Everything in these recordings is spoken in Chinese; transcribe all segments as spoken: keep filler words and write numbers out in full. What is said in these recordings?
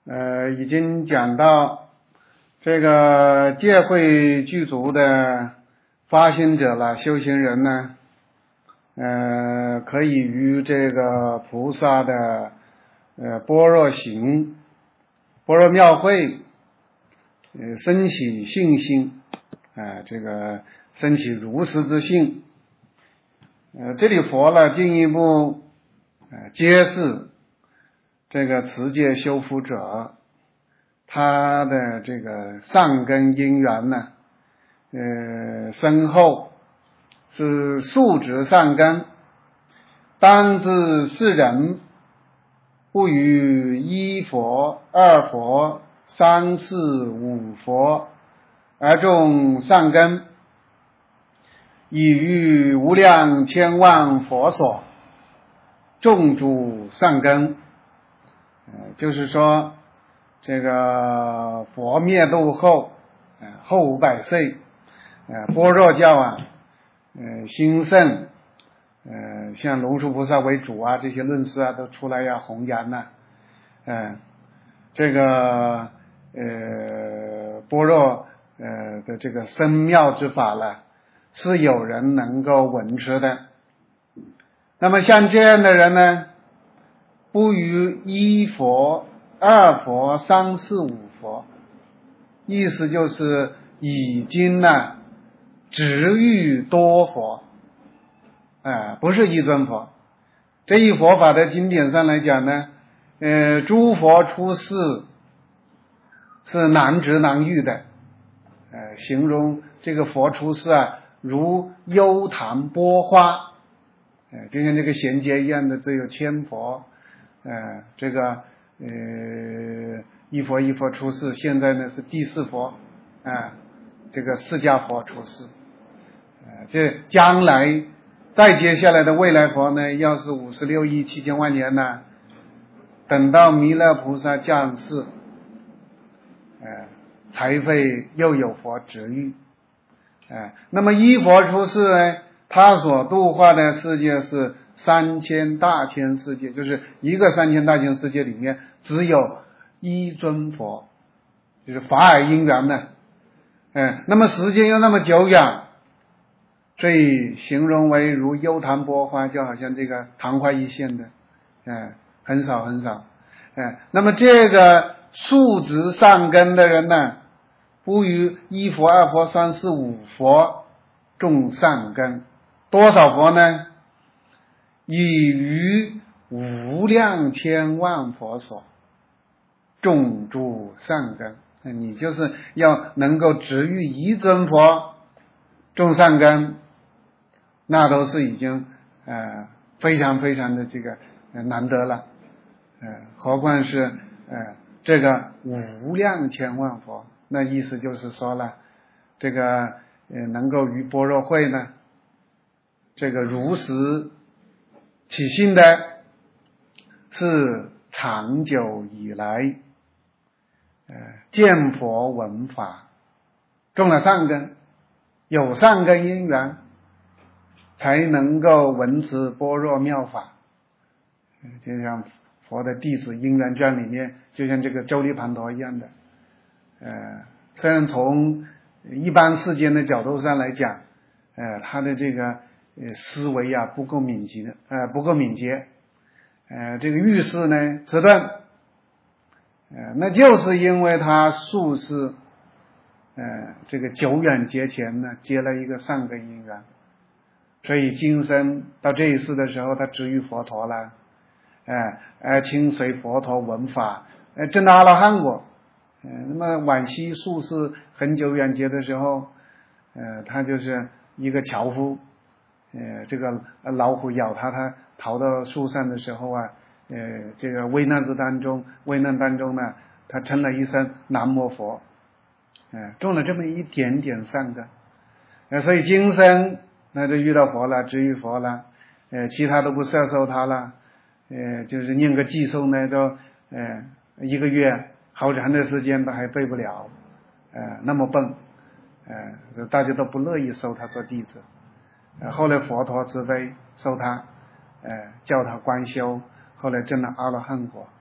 呃，已经讲到这个戒慧具足的发心者了，修行人呢，呃，可以于这个菩萨的呃般若行、般若妙慧，呃，升起信心，啊、呃，这个升起如实之信。呃，这里佛呢进一步呃揭示这个持戒修福者，他的这个善根因缘呢，呃，深厚，是素质善根，当知世人不于一佛、二佛、三世、五佛而种善根，以于无量千万佛所种诸善根。呃，就是说，这个佛灭度后，呃，后五百岁，呃，般若教啊，呃，兴盛，呃，像龙树菩萨为主啊，这些论师啊都出来要弘扬呢，呃，这个呃般若呃的这个深妙之法了，是有人能够闻持的。那么像这样的人呢，不于一佛、二佛、三世、五佛，意思就是已经呢值遇多佛，哎、呃，不是一尊佛。这一佛法的经典上来讲呢，呃，诸佛出世是难值难遇的，呃，形容这个佛出世啊，如幽潭波花，呃，就像这个贤劫一样的，只有千佛。呃，这个呃一佛一佛出世，现在呢是第四佛，啊、呃，这个释迦佛出世，呃，这将来再接下来的未来佛呢，要是五十六亿七千万年呢，等到弥勒菩萨降世，呃，才会又有佛值遇，呃，那么一佛出世呢，他所度化的世界是三千大千世界，就是一个三千大千世界里面只有一尊佛，就是法尔因缘的，嗯，那么时间又那么久远，所以形容为如幽潭波花，就好像这个昙花一现的，嗯，很少很少，嗯，那么这个素质善根的人呢，不于一佛、二佛、三世、五佛种善根，多少佛呢？以于无量千万佛所种诸善根，你就是要能够值遇一尊佛种善根，那都是已经呃非常非常的这个、呃、难得了，呃，何况是呃这个无量千万佛，那意思就是说了，这个呃能够于般若会呢，这个如实起信的，是长久以来呃见佛闻法，种了善根，有善根因缘，才能够闻持般若妙法。就像佛的弟子因缘传里面，就像这个周利盘陀一样的，呃，虽然从一般世间的角度上来讲，呃，他的这个呃思维啊不够敏捷的，呃不够敏捷，呃这个遇事呢迟钝，呃那就是因为他素是呃这个久远劫前呢结了一个善根因缘，所以今生到这一世的时候，他值遇佛陀了，哎、呃，亲随佛陀闻法，呃证到阿罗汉果。呃那么晚期宿世很久远劫的时候，呃他就是一个樵夫，呃这个老虎咬他，他逃到树上的时候啊，呃这个危难之当中危难当中呢，他称了一声南无佛，呃种了这么一点点善根，呃所以今生那就遇到佛了，值遇佛了，呃其他都不摄受他了，呃就是念个偈颂呢都呃一个月好长的时间都还背不了，呃那么笨，呃大家都不乐意收他做弟子，呃后来佛陀慈悲收他，呃教他观修，后来证了阿罗汉果，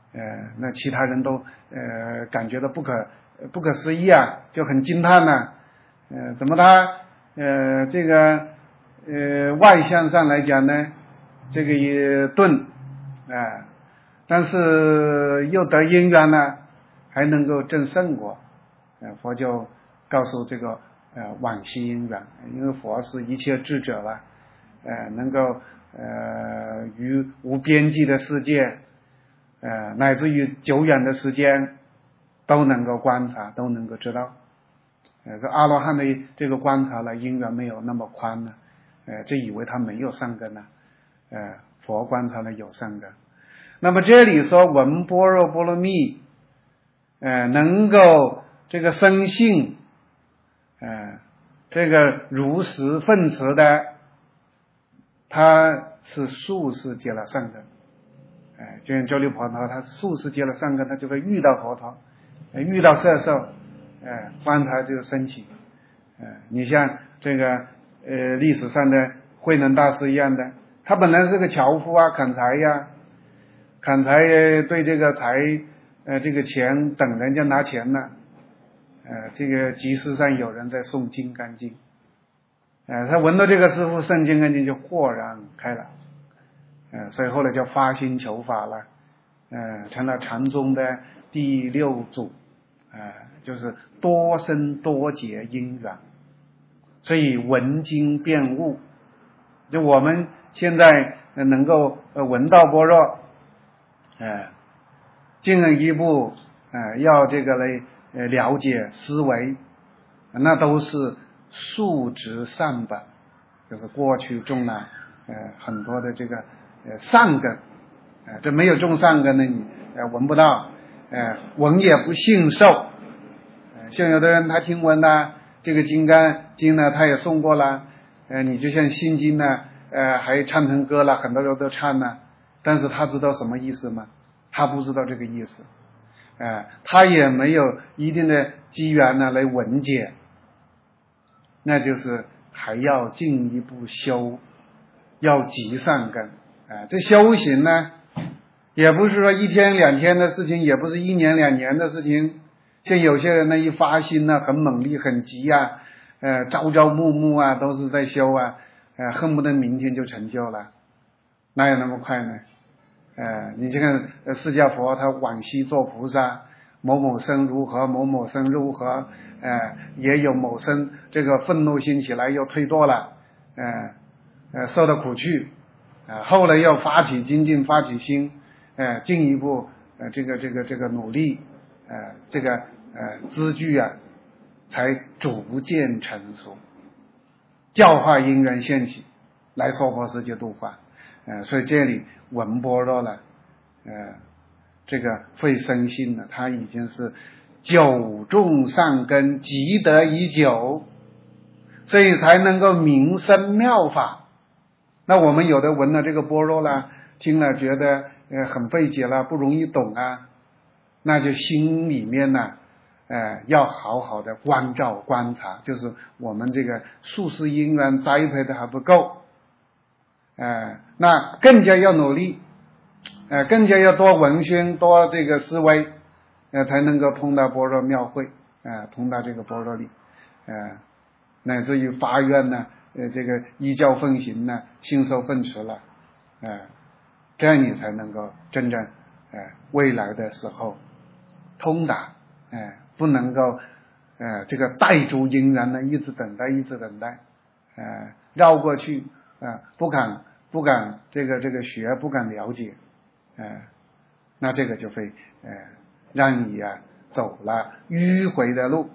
呃，那其他人都呃感觉到不可不可思议啊，就很惊叹呢、啊。呃，怎么他呃这个呃外向上来讲呢，这个也钝啊、呃，但是又得因缘呢，还能够证圣果。呃，佛就告诉这个呃往昔因缘，因为佛是一切智者了，呃，能够呃于无边际的世界。呃，乃至于久远的时间都能够观察，都能够知道。呃，这阿罗汉的这个观察呢，因缘没有那么宽呢，呃，就以为他没有善根呢。呃，佛观察呢有善根。那么这里说闻般若波罗蜜，呃，能够这个生信，呃，这个如实分持的，他是数世结了善根。哎，就像周利婆罗，他数世结了善根，他就会遇到佛陀，遇到色受，哎，观察这个升起。哎，你像这个呃历史上的慧能大师一样的，他本来是个樵夫啊，砍柴呀，砍柴对这个柴呃这个钱等人家拿钱呢，呃这个集市上有人在诵金刚经，呃他闻到这个师傅诵金刚经就豁然开朗。呃，所以后来叫发心求法了，呃，成了禅宗的第六祖，呃，就是多生多劫因缘，所以闻经辨悟。就我们现在能够呃闻到般若，呃，进一步呃要这个来呃了解思维，那都是数值善本，就是过去种了呃很多的这个。呃，善根，呃，这没有种善根的你，呃，闻不到，呃，闻也不信受，呃，像有的人他听闻呢，这个金刚经呢，他也诵过了，呃，你就像心经呢，呃，还唱成歌了，很多人都唱了，但是他知道什么意思吗？他不知道这个意思，呃，他也没有一定的机缘呢来闻解，那就是还要进一步修，要积善根。啊，这修行呢，也不是说一天两天的事情，也不是一年两年的事情。像有些人呢，一发心呢，很猛烈、很急啊，呃，朝朝暮暮啊，都是在修啊，呃，恨不得明天就成就了，哪有那么快呢？呃，你就看释迦佛，他往昔做菩萨，某某生如何，某某生如何，呃，也有某生这个愤怒心起来又退堕了，呃，呃，受到苦去。呃，后来要发起精进，发起心，呃，进一步呃，这个这个这个努力，呃，这个呃资具啊，才逐渐成熟，教化因缘现起，来娑婆世界度化，呃，所以这里闻般若了，呃，这个会生信了，他已经是久种善根，积德已久，所以才能够明生妙法。那我们有的闻了这个般若啦，听了觉得呃很费解了，不容易懂啊，那就心里面呢，呃要好好的关照观察，就是我们这个数世因缘栽培的还不够，呃那更加要努力，呃更加要多闻熏，多这个思维，呃才能够通达般若妙慧，呃通达这个般若理，呃乃至于发愿呢。呃，这个依教奉行呢，信受奉持了，呃，这样你才能够真正，呃，未来的时候通达，呃，不能够，呃，这个带足因缘呢，一直等待，一直等待，呃，绕过去，呃，不敢不敢这个这个学，不敢了解，呃，那这个就会，呃，让你啊走了迂回的路。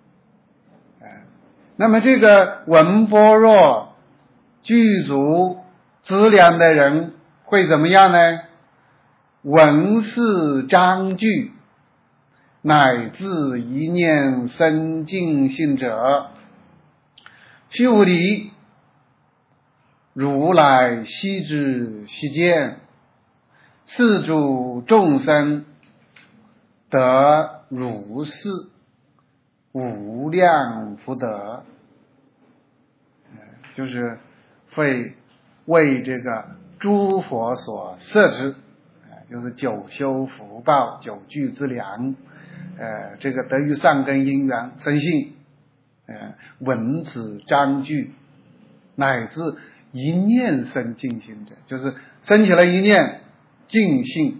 那么这个闻般若具足资粮的人会怎么样呢？闻是章句，乃至一念生净信者，须菩提，如来悉知悉见，是诸众生得如是无量福德，就是会为这个诸佛所摄持， 就是九修福报，九聚之良，呃，这个得于善根因缘生信，呃，闻此章句，乃至一念生净性者，就是生起了一念净性，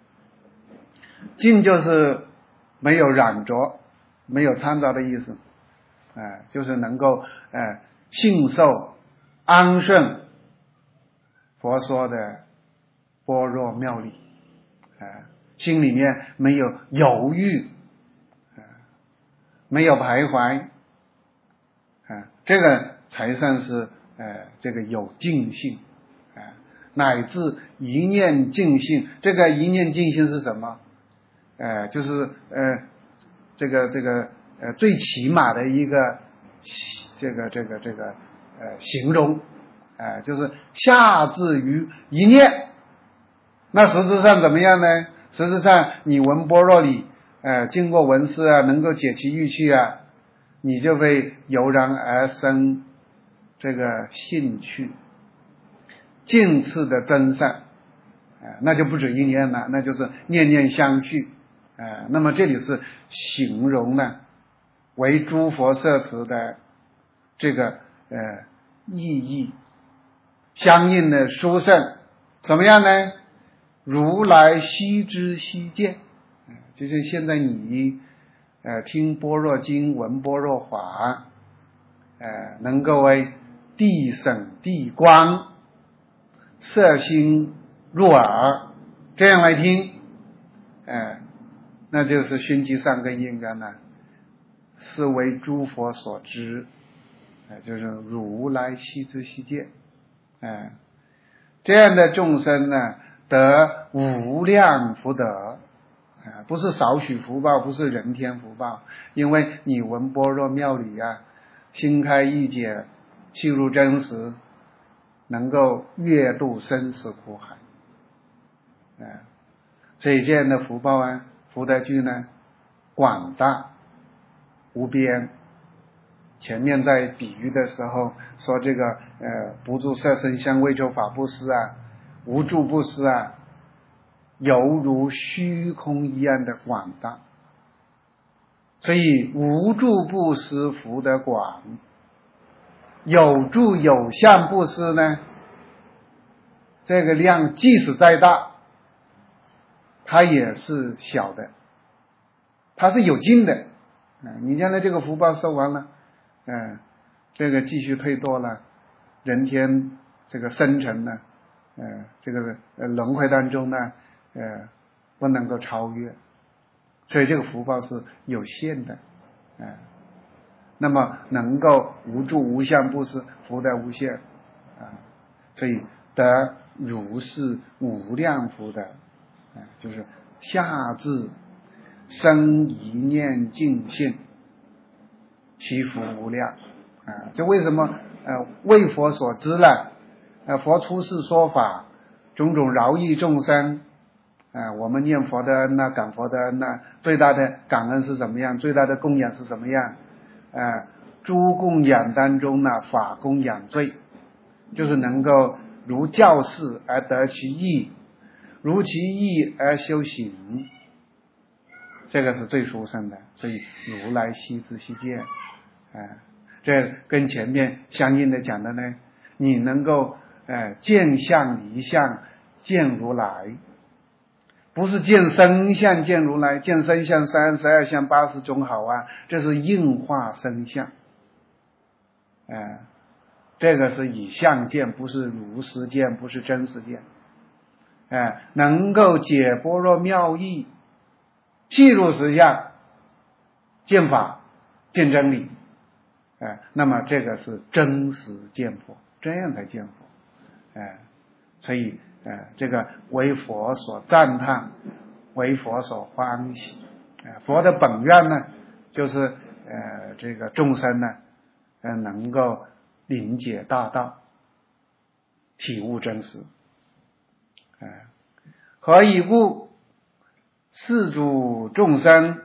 净就是没有染着，没有掺杂的意思，啊、呃，就是能够呃信受安顺佛说的般若妙理，啊、呃，心里面没有犹豫，啊、呃，没有徘徊，啊、呃，这个才算是呃这个有净性，啊、呃，乃至一念净性。这个一念净性是什么？呃，就是呃这个这个呃最起码的一个这个这个这个呃形容，呃就是下至于一念。那实质上怎么样呢？实质上你闻般若理，呃经过闻思啊，能够解其欲趣啊，你就会油然而生这个兴趣，近次的增上，呃那就不止一念了，那就是念念相续。呃，那么这里是形容呢，为诸佛摄持的这个呃意义，相应的殊胜，怎么样呢？如来悉知悉见，呃、就是现在你呃听般若经，闻般若法，呃能够为地省地观，摄心入耳，这样来听，呃那就是熏习善根因缘呢，是为诸佛所知，呃、就是如来悉知悉见，呃、这样的众生呢，得无量福德，呃、不是少许福报，不是人天福报，因为你闻般若妙理啊，心开意解，契入真实，能够越度生死苦海，呃、所以这样的福报啊，福德具呢广大无边。前面在比喻的时候说这个呃不住色声香味触法布施啊，无住布施啊，犹如虚空一样的广大。所以无住布施福德广，有住有相布施呢，这个量即使再大，它也是小的，它是有尽的。嗯，你将来这个福报收完了，嗯，这个继续退堕了，人天这个生成呢，呃，这个呃轮回当中呢，呃，不能够超越，所以这个福报是有限的，呃，那么能够无住无相布施，福德无限，啊、呃，所以得如是无量福德，呃，就是下至生一念净性，其福无量，啊、呃，这为什么呃为佛所知呢？呃，佛出世说法，种种饶益众生，呃，我们念佛的恩呐、感佛的恩呐，最大的感恩是怎么样？最大的供养是怎么样？呃，诸供养当中呢，法供养最，就是能够如教示而得其意，如其意而修行，这个是最殊胜的。所以如来悉知悉见，呃，这跟前面相应的讲的呢，你能够呃见相离相见如来，不是见身相见如来，见身相三十二相八十种好啊，这是应化身相，呃，这个是以相见，不是如实见，不是真实见，呃，能够解般若妙义，契入实相，见法见真理，呃，那么这个是真实见佛，这样才见佛，呃，所以呃，这个为佛所赞叹，为佛所欢喜，呃，佛的本愿呢，就是呃这个众生呢，呃能够理解大道，体悟真实，呃，何以故？世诸众生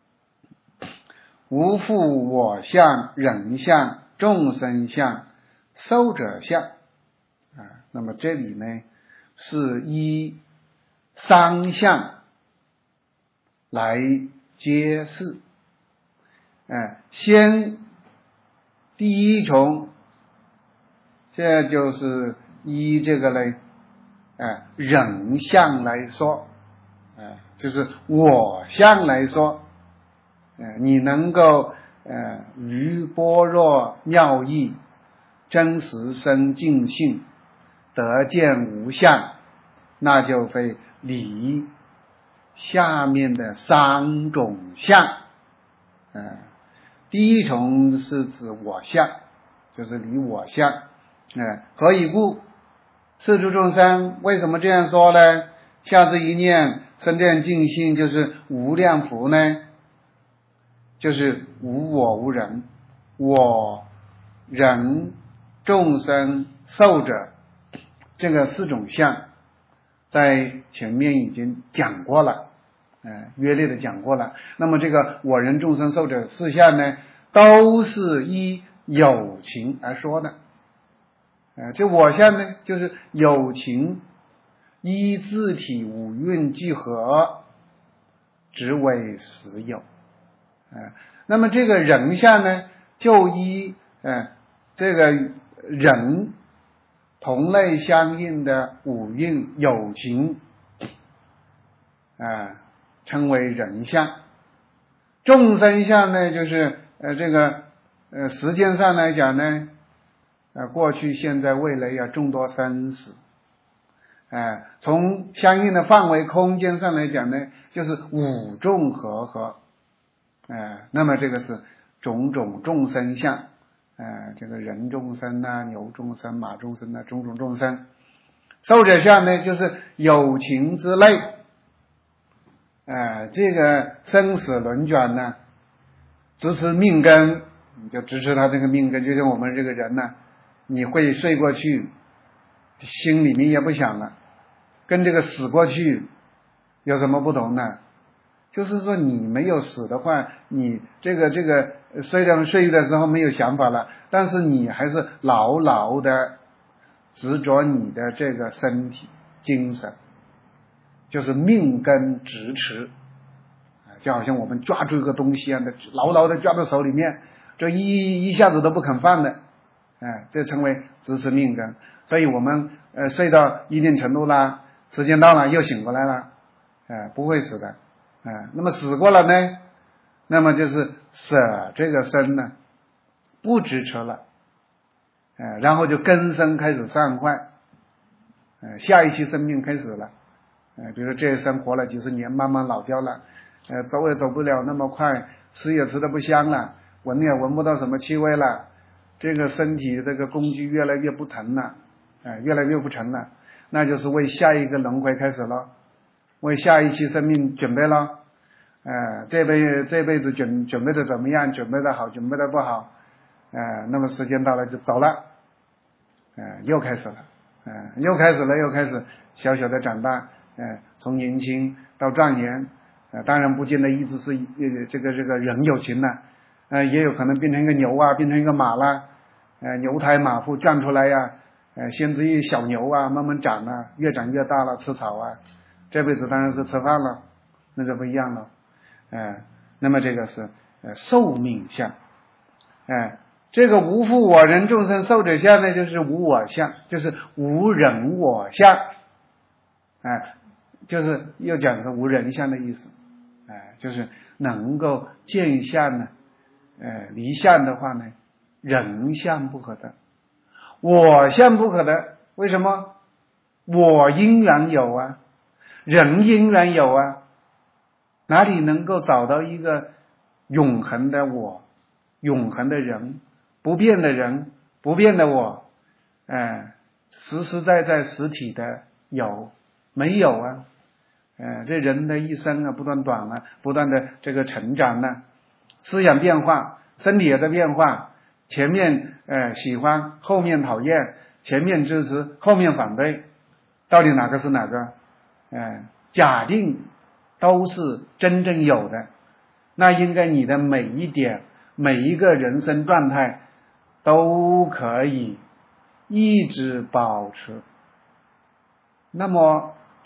无复我相、人相、众生相、寿者相，啊，那么这里呢是依三相来揭示。哎，先第一重，这就是依这个嘞，哎，人相来说，哎，就是我相来说，哎，你能够呃于般若妙义真实生净性得见无相，那就会离下面的三种相。呃第一重是指我相，就是离我相。呃何以故？世诸众生为什么这样说呢？下至一念生见净性，就是无量福呢，就是无我无人，我人众生寿者这个四种相在前面已经讲过了，呃约略的讲过了。那么这个我人众生寿者四相呢，都是依有情而说的。呃这我相呢，就是有情依自体五蕴聚合，只为实有。呃那么这个人相呢，就依呃这个人同类相应的五蕴有情啊、呃，称为人相。众生相呢，就是呃这个呃时间上来讲呢，呃过去现在未来呀众多生死。呃从相应的范围空间上来讲呢，就是五众和合。呃那么这个是种种众生相。呃这个人众生啊，牛众生、马众生啊，种种众生。寿者相呢，就是有情之类。呃这个生死轮转呢，支持命根，你就支持他这个命根，就像我们这个人呢，你会睡过去，心里面也不想了，跟这个死过去有什么不同呢？就是说你没有死的话，你这个这个虽然睡的时候没有想法了，但是你还是牢牢的执着你的这个身体精神，就是命根执持，就好像我们抓住一个东西一样的，牢牢的抓在手里面，这一一下子都不肯放的，哎，这称为执持命根。所以我们呃睡到一定程度啦，时间到了又醒过来了，哎，不会死的。哎，那么死过了呢，那么就是舍这个身呢，不支持了，哎，然后就根生开始散坏，哎，下一期生命开始了，哎，比如说这一生活了几十年，慢慢老掉了，呃，走也走不了那么快，吃也吃得不香了，闻也闻不到什么气味了，这个身体这个工具越来越不疼了，哎，越来越不成了，那就是为下一个轮回开始了，为下一期生命准备了，呃，这辈这辈子准准备的怎么样？准备的好，准备的不好，呃，那么时间到了就走了，呃，又开始了，呃，又开始了，又开始小小的长大，呃，从年轻到壮年，呃，当然不见得一直是呃这个这个人有情了，呃，也有可能变成一个牛啊，变成一个马啦，呃，牛胎马腹转出来呀，呃，先至于小牛啊，慢慢长啊，越长越大了，吃草啊。这辈子当然是吃饭了，那就不一样了，呃，那么这个是呃寿命相，呃，这个无复我人众生寿者相呢，就是无我相，就是无人我相，哎、呃，就是又讲是无人相的意思，哎、呃，就是能够见相呢，呃，离相的话呢，人相不可得，我相不可得，为什么？我因然有啊。人因然有啊，哪里能够找到一个永恒的我，永恒的人，不变的人，不变的我，呃，实实在在实体的有没有啊？呃，这人的一生啊，不断短啊，不断的这个成长呢、啊，思想变化，身体也在变化，前面呃喜欢，后面讨厌，前面支持，后面反对，到底哪个是哪个？呃，假定都是真正有的，那应该你的每一点每一个人生状态都可以一直保持。那么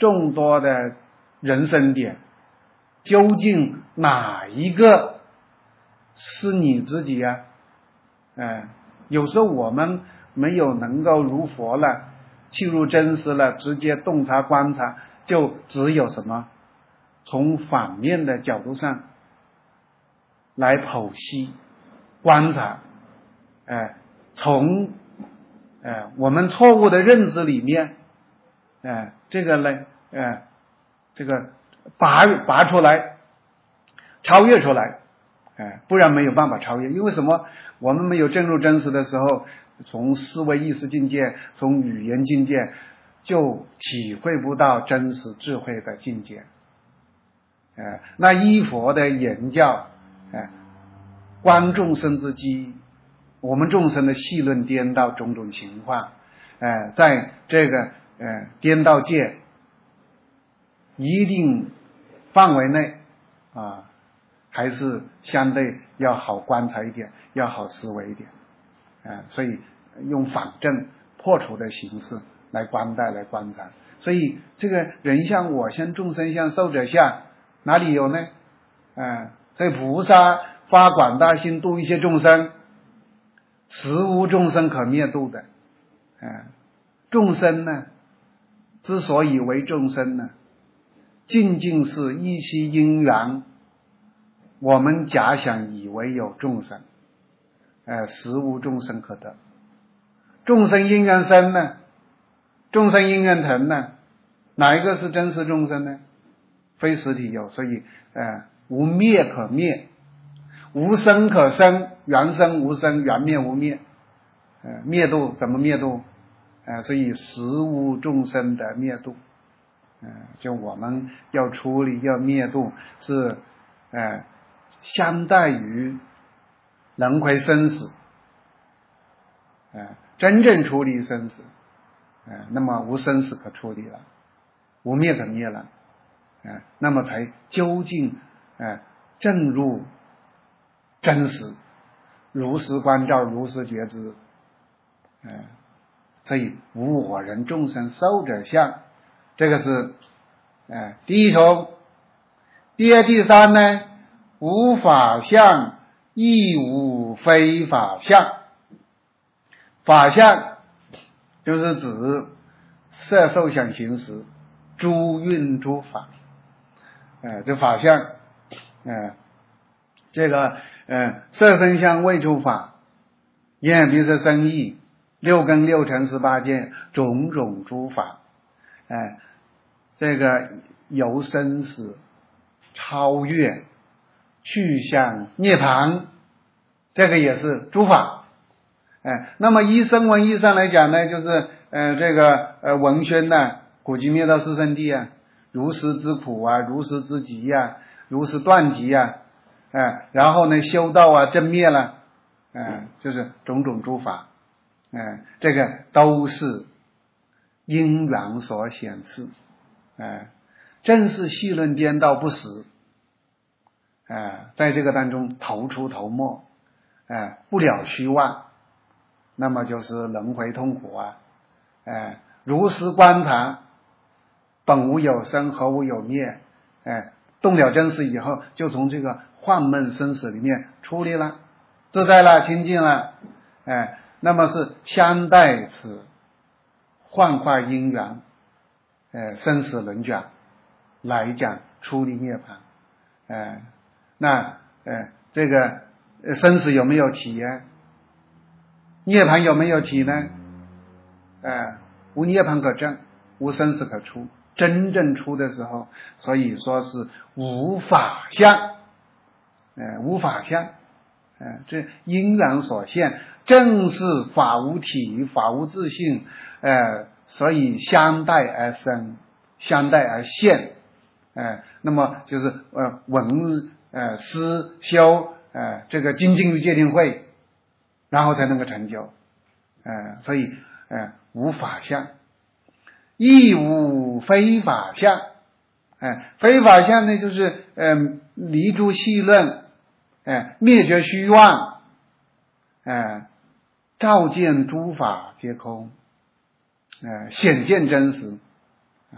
众多的人生点，究竟哪一个是你自己呀？哎，有时候我们没有能够如佛了，契入真实了，直接洞察观察，就只有什么从反面的角度上来剖析观察，哎，从哎我们错误的认知里面，哎这个呢，哎这个拔拔出来，超越出来，哎，不然没有办法超越。因为什么？我们没有证入真实的时候，从思维意识境界，从语言境界，就体会不到真实智慧的境界。哎，那依佛的言教，哎，观众生之机，我们众生的戏论颠倒种种情况，哎，在这个呃颠倒界一定范围内啊，还是相对要好观察一点，要好思维一点，啊，所以用反证破除的形式来观待来观察。所以这个人相我相众生相寿者相哪里有呢？啊，这菩萨发广大心度一切众生，实无众生可灭度的。啊，众生呢之所以为众生呢，仅仅是依其因缘，我们假想以为有众生，呃，实无众生可得。众生因缘生呢，众生因缘成呢，哪一个是真实众生呢？非实体有，所以呃无灭可灭，无生可生，缘生无生，缘灭无灭，呃灭度怎么灭度？呃所以实无众生的灭度。呃就我们要处理要灭度是呃相待于轮回生死，呃真正处理生死，呃那么无生死可处理了，无灭可灭了，呃那么才究竟呃正入真实，如实观照，如实觉知。呃所以无我人众生寿者相，这个是呃第一重。第二第三呢，无法相亦无非法相。法相就是指色受想行识诸蕴诸法，呃这法相呃这个呃色声香味触法，眼耳鼻舌身意，六根六尘十八界种种诸法，哎、呃，这个由生死超越去向涅槃，这个也是诸法。哎，那么依声闻义上来讲呢，就是呃这个呃文宣呢，苦集灭道四圣谛啊，如实之苦啊，如实之集啊，如实断集啊，哎，然后呢修道啊，正灭了，哎，就是种种诸法，哎，这个都是因缘所显示，哎，正是戏论颠倒不实，哎，在这个当中头出头没，哎，不了虚妄，那么就是轮回痛苦啊，哎，如实观察，本无有生，何无有灭，哎，动了真实以后，就从这个幻梦生死里面出离了，自在了，清净了，哎，那么是相待此幻化因缘，呃，生死轮转来讲出离涅槃，哎，那呃这个生死有没有体呀？涅槃有没有体呢？呃，无涅槃可证，无生死可出。真正出的时候，所以说是无法相，呃，无法相，呃，这因缘所现，正是法无体，法无自性，呃，所以相待而生，相待而现，呃，那么就是呃闻呃思修呃这个精进于戒定慧，然后才能够成就，呃，所以呃无法相，亦无非法相，哎，非法相呢，就是呃离诸戏论，哎，灭绝虚妄，哎，照见诸法皆空，哎，显见真实，啊，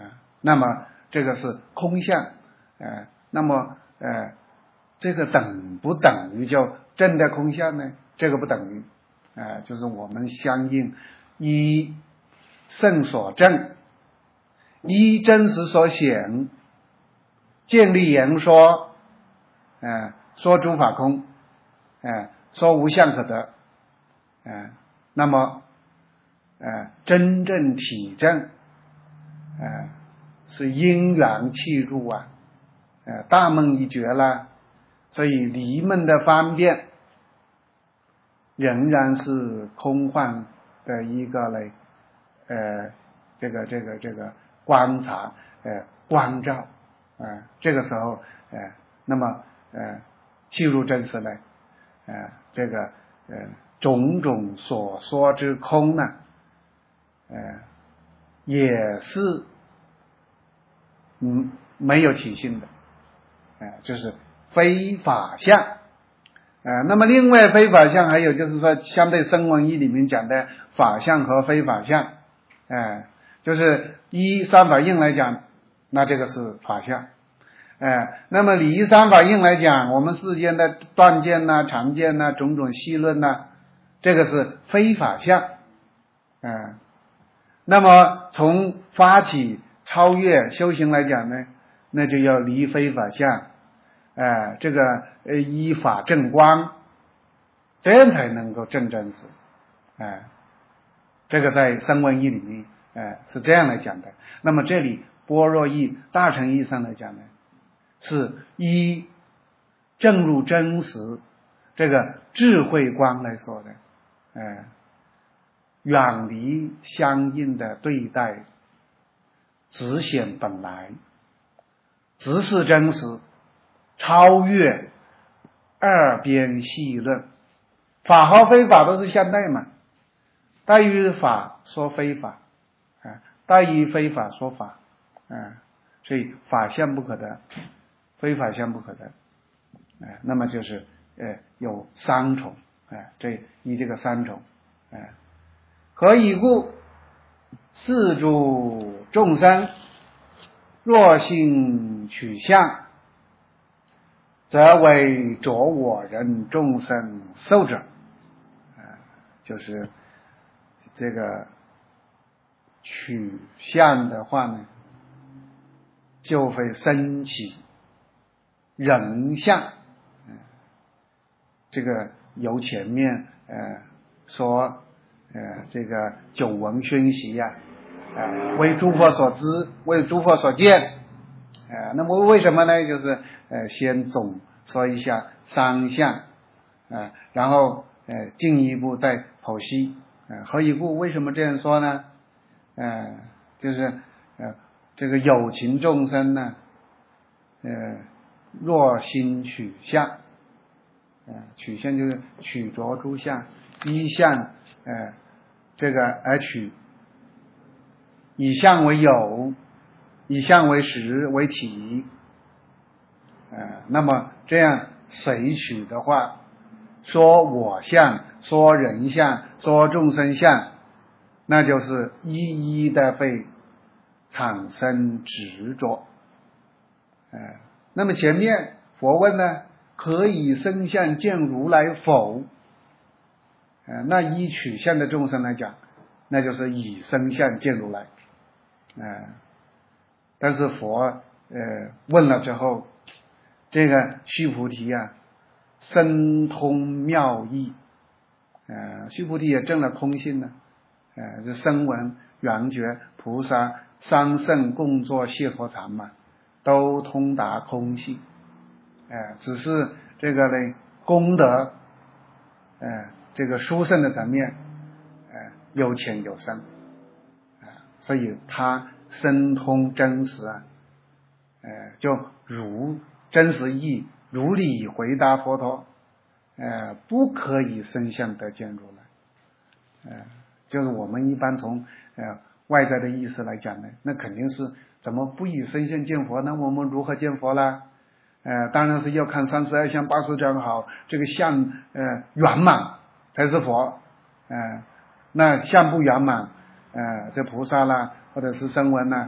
那么这个是空相，呃，那么呃，这个等不等于就真的空相呢？这个不等于，呃，就是我们相应依圣所证，依真实所显，建立言说，呃，说诸法空，呃，说无相可得，呃，那么呃，真正体证，呃，是因缘契入啊，呃，大梦一觉了，所以离梦的方便仍然是空幻的一个嘞，呃，这个这个这个观察，呃，关照，呃，这个时候，呃，那么呃，契入真实呢，呃，这个呃种种所说之空呢，呃，也是嗯没有体性的，呃，就是非法相。呃，那么另外非法相还有就是说，相对声闻义里面讲的法相和非法相，呃，就是依三法印来讲，那这个是法相，呃，那么离三法印来讲，我们世间的断见呐、常见呐、种种细论呐，这个是非法相，呃，那么从发起超越修行来讲呢，那就要离非法相。呃，这个呃依法正光，这样才能够正真实。哎、呃，这个在声闻义里面，哎、呃、是这样来讲的。那么这里般若义大乘义上来讲呢，是依正入真实这个智慧光来说的，哎、呃，远离相应的对待，只显本来，直视真实。超越二边细论，法和非法都是相待嘛，待于法说非法，啊，待于非法说法，啊，所以法相不可得，非法相不可得，啊，那么就是呃有三重，啊，这以这个三重，啊，何以故？四诸众生若性取相，则为着我人众生受者，啊，就是这个取相的话呢，就会升起人相，嗯，这个由前面呃说呃这个九闻熏习呀，啊、呃，为诸佛所知，为诸佛所见。呃，那么为什么呢？就是呃，先总说一下三相，啊、呃，然后呃进一步再剖析。呃，何以故？为什么这样说呢？呃，就是呃这个有情众生呢，呃若心取相，呃取相就是取着诸相，依相呃这个而取，以相为有。以相为实为体，呃，那么这样随取的话，说我相，说人相，说众生相，那就是一一的被产生执着。呃，那么前面佛问呢，可以生相见如来否？呃，那依取相的众生来讲，那就是以生相见如来，呃。但是佛呃问了之后，这个须菩提啊，深通妙义，呃，须菩提也证了空性呢，呃，这声闻、缘觉、菩萨三圣共作解脱禅嘛，都通达空性，呃，只是这个呢功德，呃，这个殊胜的层面，呃，有浅有深，啊、呃，所以他深通真实啊，呃，就如真实义如理回答佛陀，呃，不可以生相得见如来，呃，就是我们一般从呃外在的意思来讲呢，那肯定是怎么不以生相见佛呢？我们如何见佛啦？呃，当然是要看三十二相八十种好，这个相呃圆满才是佛，呃，那相不圆满，呃，这菩萨啦，或者是声闻啦，呃，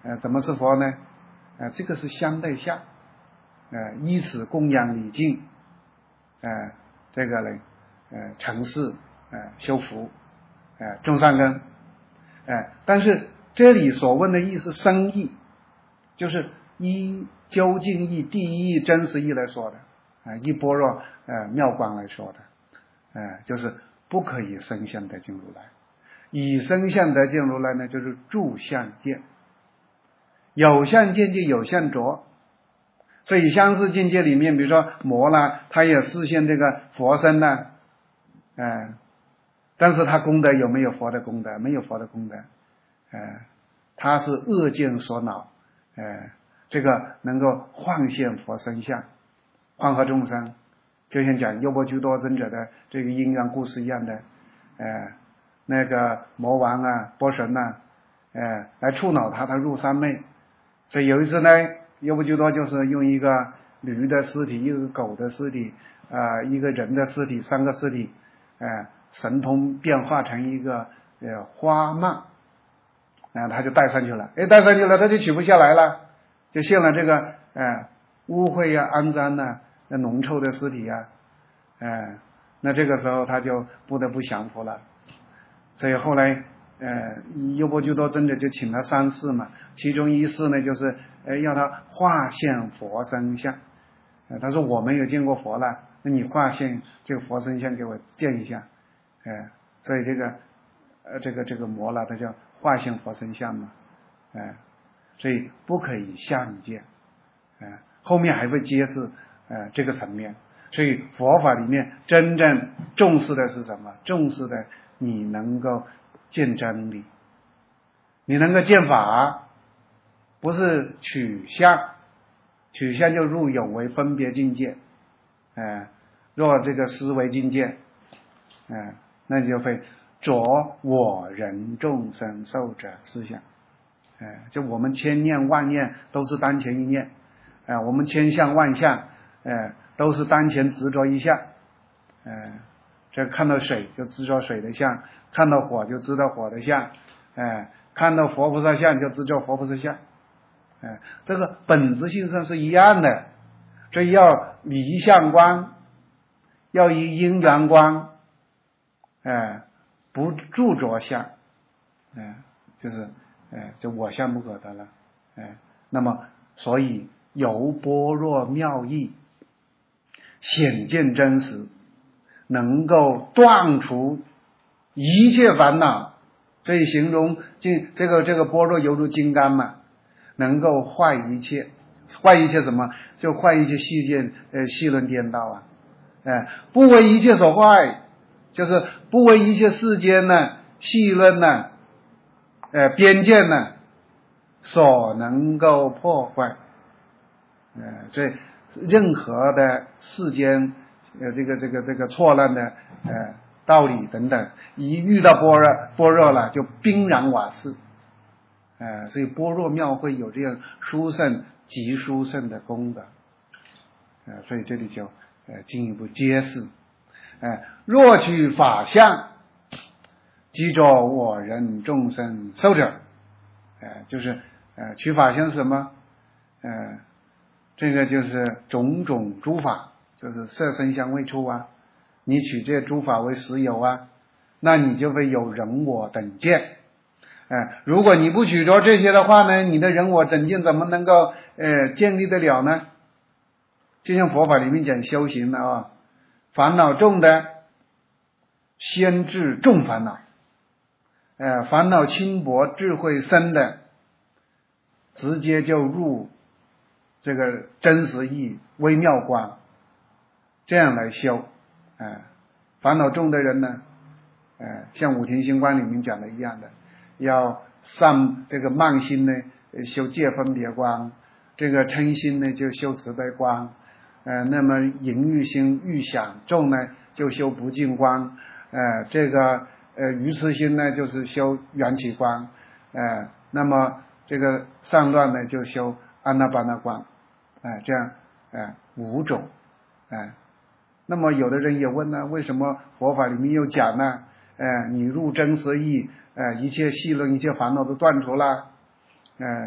呃，怎么是佛呢？呃，这个是相对相，呃，依此供养礼敬，呃，这个呢，呃，成事，呃，修福，呃，种善根，呃，但是这里所问的义是深义，就是依究竟义、第一义、真实义来说的，啊、呃，依般若呃妙光来说的，呃，就是不可以生相得见如来，以生相得见如来呢，就是住相见，有相见就有相着。所以相似境界里面，比如说魔啦，他也实现这个佛身呢，呃，但是他功德有没有佛的功德？没有佛的功德，呃，他是恶见所恼，呃，这个能够幻现佛身相，幻化众生，就像讲优婆居多尊者的这个因缘故事一样的，呃，那个魔王啊、波神呐、啊，呃，来触恼他，他入三昧。所以有一次呢，优婆居多就是用一个驴的尸体、一个狗的尸体、呃，一个人的尸体、三个尸体，呃，神通变化成一个呃花蔓，啊，他就带上去了，哎，带上去了，他就取不下来了，就现了这个呃污秽呀、肮脏呐、那浓臭的尸体呀、啊，呃，那这个时候他就不得不降服了，所以后来。呃，优婆居多尊者就请了三事嘛，其中一事呢，就是呃要他化现佛身相。呃，他说我没有见过佛了，那你化现这个佛身相给我见一下。呃，所以这个呃这个这个魔了，他叫化现佛身相嘛。呃，所以不可以相见。呃，后面还会揭示呃这个层面。所以佛法里面真正重视的是什么？重视的你能够见真理，你能够见法，不是取相，取相就入有为分别境界，呃，若这个思维境界，呃，那就会着我人众生寿者思想，呃，就我们千念万念都是当前一念，呃，我们千相万相，呃，都是当前执着一相，呃。这看到水就知道水的相，看到火就知道火的相，哎，看到佛菩萨相就知道佛菩萨相，哎，这个本质性上是一样的，所以要离相观，要以因缘观，哎，不著着相，哎，就是哎，就我相不可得了，哎，那么所以由般若妙义显见真实。能够断除一切烦恼，所以形容金这个这个般若犹如金刚嘛，能够坏一切，坏一切什么？就坏一切细见呃细论颠倒啊，哎，不为一切所坏，就是不为一切世间呢细论呢，呃边见呢所能够破坏，呃，所以任何的世间。呃，这个这个这个错乱的呃道理等等，一遇到般若般若了，就冰然瓦释，呃，所以般若妙会有这样殊胜极殊胜的功德，呃，所以这里就呃进一步揭示，呃，若取法相，即着我人众生寿者，呃，就是呃取法相是什么？呃，这个就是种种诸法。就是色声香味触啊，你取这诸法为实有啊，那你就会有人我等见。哎，如果你不取着这些的话呢，你的人我等见怎么能够呃建立得了呢？就像佛法里面讲修行的啊，烦恼重的先治重烦恼，呃，烦恼轻薄智慧深的，直接就入这个真实义微妙观。这样来修，呃，烦恼重的人呢，呃，像五停心观里面讲的一样的，要上这个慢心呢，修界分别观；这个嗔心呢，就修慈悲观；呃，那么淫欲心欲想重呢，就修不净观；呃，这个呃愚痴心呢，就是修缘起观；呃，那么这个上段呢，就修安那巴那观，哎、呃，这样，呃，五种，哎、呃。那么有的人也问呢，为什么佛法里面又讲呢？呃，你入真实义，呃，一切细论、一切烦恼都断除了，呃，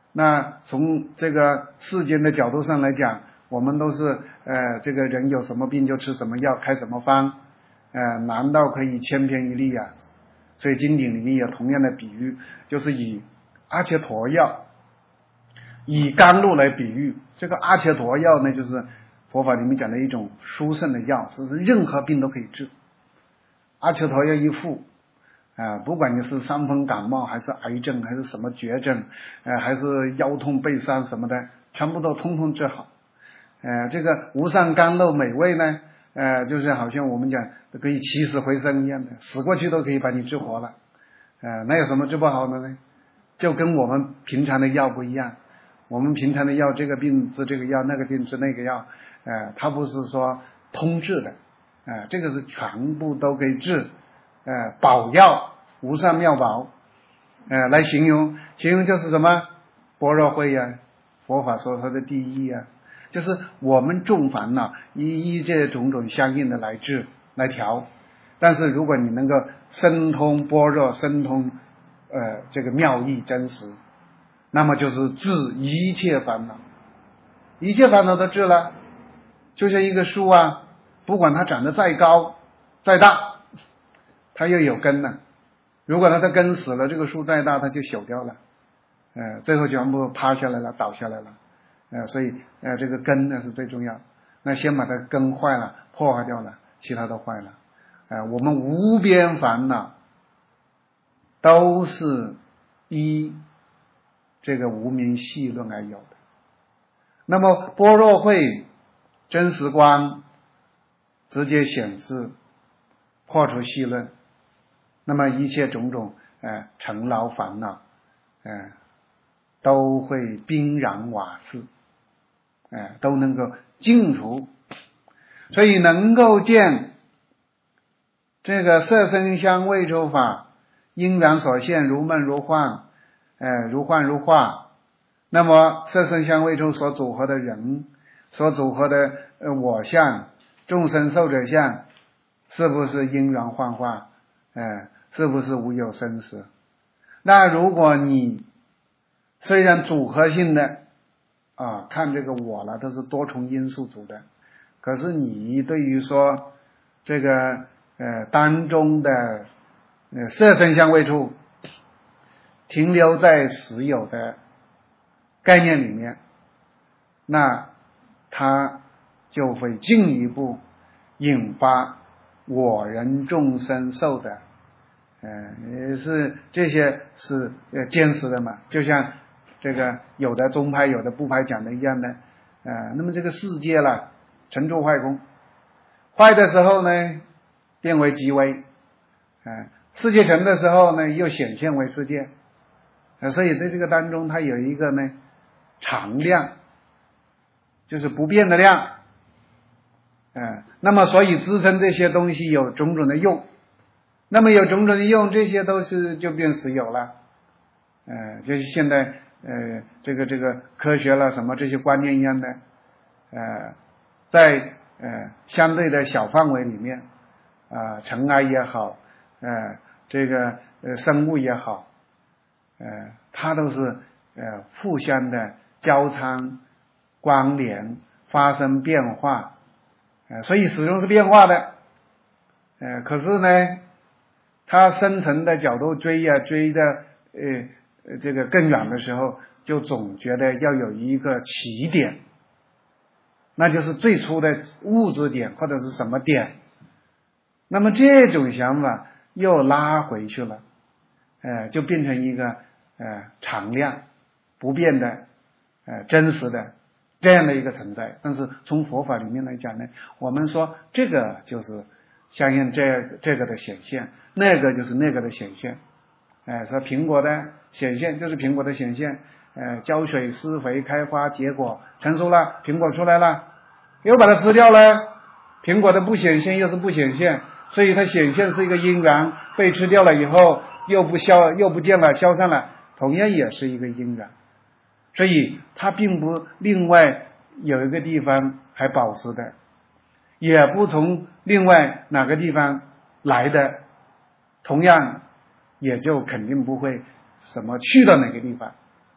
那从这个世间的角度上来讲，我们都是呃这个人有什么病就吃什么药，开什么方，呃难道可以千篇一律啊？所以经典里面有同样的比喻，就是以阿切陀药以甘露来比喻。这个阿切陀药呢，就是佛法里面讲的一种殊胜的药，是任何病都可以治。阿切陀药一服啊、呃，不管你是伤风感冒，还是癌症，还是什么绝症，呃，还是腰痛背伤什么的，全部都通通治好。呃，这个无上甘露美味呢，呃，就是好像我们讲可以起死回生一样的，死过去都可以把你治活了。呃，那有什么治不好的呢？就跟我们平常的药不一样。我们平常的药，这个病治这个药，那个病治那个药，呃，它不是说通治的，呃，这个是全部都可以治，呃，宝药无上妙宝，呃，来形容，形容就是什么般若慧呀、啊，佛法说它的第一啊，就是我们众烦恼依依这种种相应的来治来调，但是如果你能够深通般若，深通呃这个妙义真实，那么就是治一切烦恼，一切烦恼都治了。就像一个树啊，不管它长得再高再大，它又有根呢。如果它的根死了，这个树再大它就朽掉了，呃，最后全部趴下来了，倒下来了。呃，所以呃这个根呢是最重要。那先把它根坏了，破坏掉了，其他都坏了。呃，我们无边烦恼都是依这个无明细论而有的。那么般若慧真实光直接显示破除细论，那么一切种种呃尘劳烦恼呃都会冰然瓦释，呃都能够净除。所以能够见这个色声香味触法因缘所现，如梦如幻，呃如幻如化。那么色声香味触所组合的人，所组合的呃我相，众生受者相，是不是因缘幻化？呃是不是无有生死？那如果你虽然组合性的啊看这个我了，都是多重因素组的，可是你对于说这个呃当中的呃色声香味触停留在实有的概念里面，那它就会进一步引发我人众生受的呃也是这些是呃坚实的嘛，就像这个有的宗派有的部派讲的一样的。呃那么这个世界了成住坏空，坏的时候呢变为极微，呃世界成的时候呢又显现为世界，呃所以在这个当中它有一个呢常量，就是不变的量，呃那么所以支撑这些东西有种种的用，那么有种种的用，这些都是就变实有了。呃就是现在呃这个这个科学了什么这些观念一样的，呃在呃相对的小范围里面啊、呃、尘埃也好，呃这个呃生物也好，呃它都是呃互相的交参关联发生变化，呃所以始终是变化的。呃可是呢它深层的角度追呀、啊、追的呃这个更远的时候，就总觉得要有一个起点，那就是最初的物质点或者是什么点。那么这种想法又拉回去了，呃就变成一个呃常量不变的呃真实的这样的一个存在。但是从佛法里面来讲呢，我们说这个就是相应这这个的显现，那个就是那个的显现。哎，说苹果的显现就是苹果的显现，呃，浇水施肥开花结果成熟了，苹果出来了，又把它吃掉了，苹果的不显现又是不显现，所以它显现是一个因缘，被吃掉了以后又不消又不见了消散了，同样也是一个因缘，所以它并不另外有一个地方还保持的，也不从另外哪个地方来的，同样也就肯定不会什么去到哪个地方，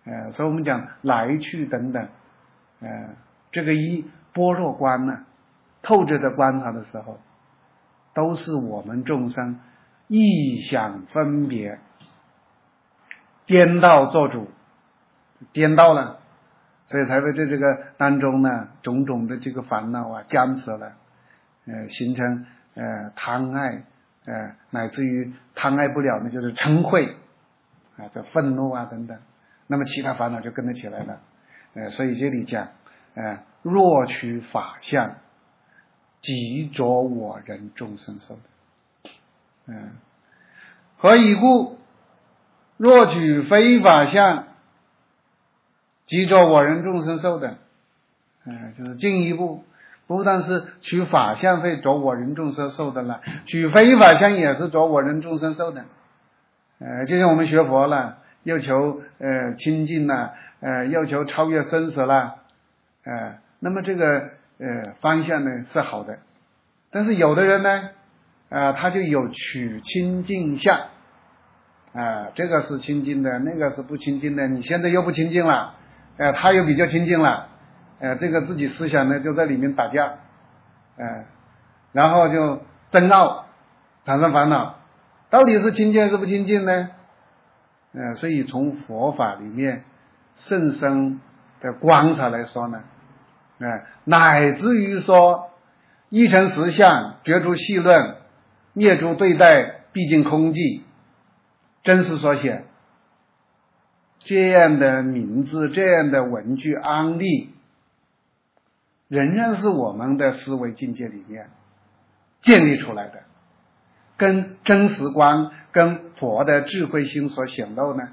呃，所以我们讲来去等等，呃，这个一般若观呢、啊，透彻的观察的时候，都是我们众生臆想分别颠倒做主，颠倒了，所以才会在这个当中呢，种种的这个烦恼啊僵持了，呃，形成呃贪爱，呃，乃至于贪爱不了呢，就是嗔恚啊，这愤怒啊等等，那么其他烦恼就跟着起来了，呃，所以这里讲，呃，若取法相，即着我人众生受的，嗯、呃，何以故？若取非法相，即着我人众生受的，呃，就是进一步，不但是取法相会着我人众生受的了，取非法相也是着我人众生受的。呃，就像我们学佛了，要求呃清净了，呃，要求超越生死了，呃，那么这个呃方向呢是好的，但是有的人呢，啊、呃，他就有取清净相。啊、呃，这个是清净的，那个是不清净的。你现在又不清净了，呃，他又比较清净了，呃，这个自己思想呢就在里面打架，呃，然后就争拗，产生烦恼。到底是清净还是不清净呢？呃，所以从佛法里面甚深的观察来说呢，呃，乃至于说一成实相，绝除细论，灭诸对待，毕竟空寂。真实所显，这样的名字，这样的文句安立，仍然是我们的思维境界里面建立出来的，跟真实观、跟佛的智慧心所显露呢，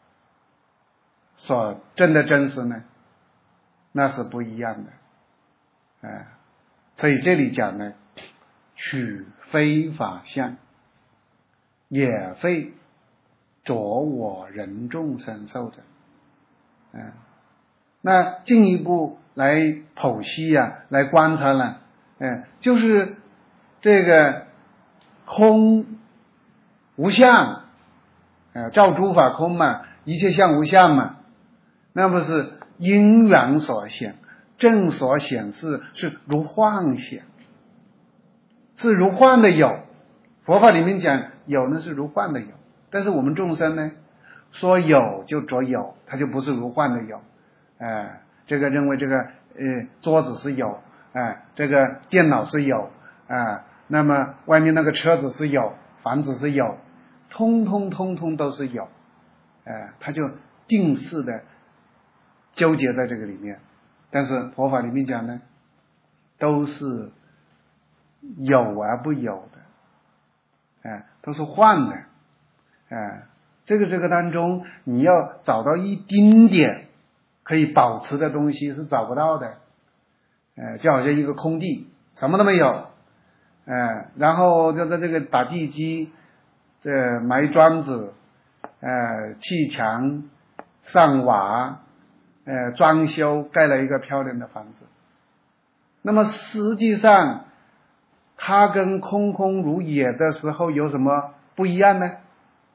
所证的真实呢，那是不一样的，呃、所以这里讲呢，取非法相，也非着我人众生受的，嗯、呃，那进一步来剖析呀、啊，来观察呢，嗯、呃，就是这个空无相，呃，照诸法空嘛，一切相无相嘛，那么是因缘所显，正所显示是如幻显，是如幻的有。佛法里面讲有呢是如幻的有。但是我们众生呢，说有就着有，它就不是如幻的有，哎、呃，这个认为这个呃桌子是有，哎、呃，这个电脑是有，啊、呃，那么外面那个车子是有，房子是有，通通通通都是有，哎、呃，他就定式的纠结在这个里面。但是佛法里面讲呢，都是有而不有的，哎、呃，都是幻的。哎，这个这个当中，你要找到一丁点可以保持的东西是找不到的，呃，就好像一个空地，什么都没有，呃，然后就在这个打地基，这埋桩子，呃，砌墙、上瓦，呃，装修，盖了一个漂亮的房子。那么实际上，它跟空空如也的时候有什么不一样呢？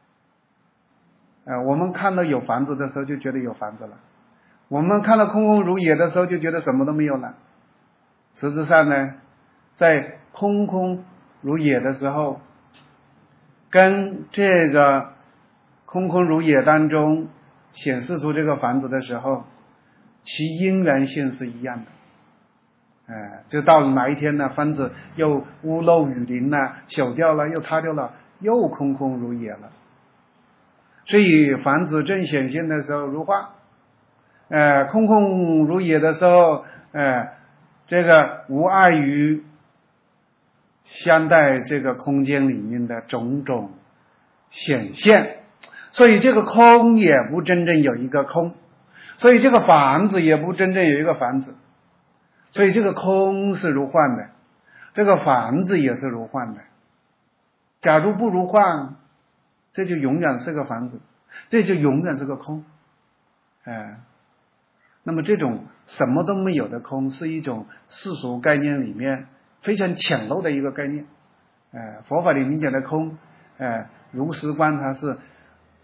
呃，我们看到有房子的时候就觉得有房子了，我们看到空空如也的时候就觉得什么都没有了。实质上呢，在空空如也的时候，跟这个空空如也当中显示出这个房子的时候，其因缘性是一样的。呃，就到了哪一天呢，房子又屋漏雨淋了，朽掉了，又塌掉了，又空空如也了。所以房子正显现的时候如幻，呃，空空如也的时候，呃，这个无碍于相待这个空间里面的种种显现，所以这个空也不真正有一个空，所以这个房子也不真正有一个房子，所以这个空是如幻的，这个房子也是如幻的。假如不如幻，这就永远是个房子，这就永远是个空，哎、呃，那么这种什么都没有的空，是一种世俗概念里面非常浅陋的一个概念。呃，佛法里面讲的空，呃，如实观察是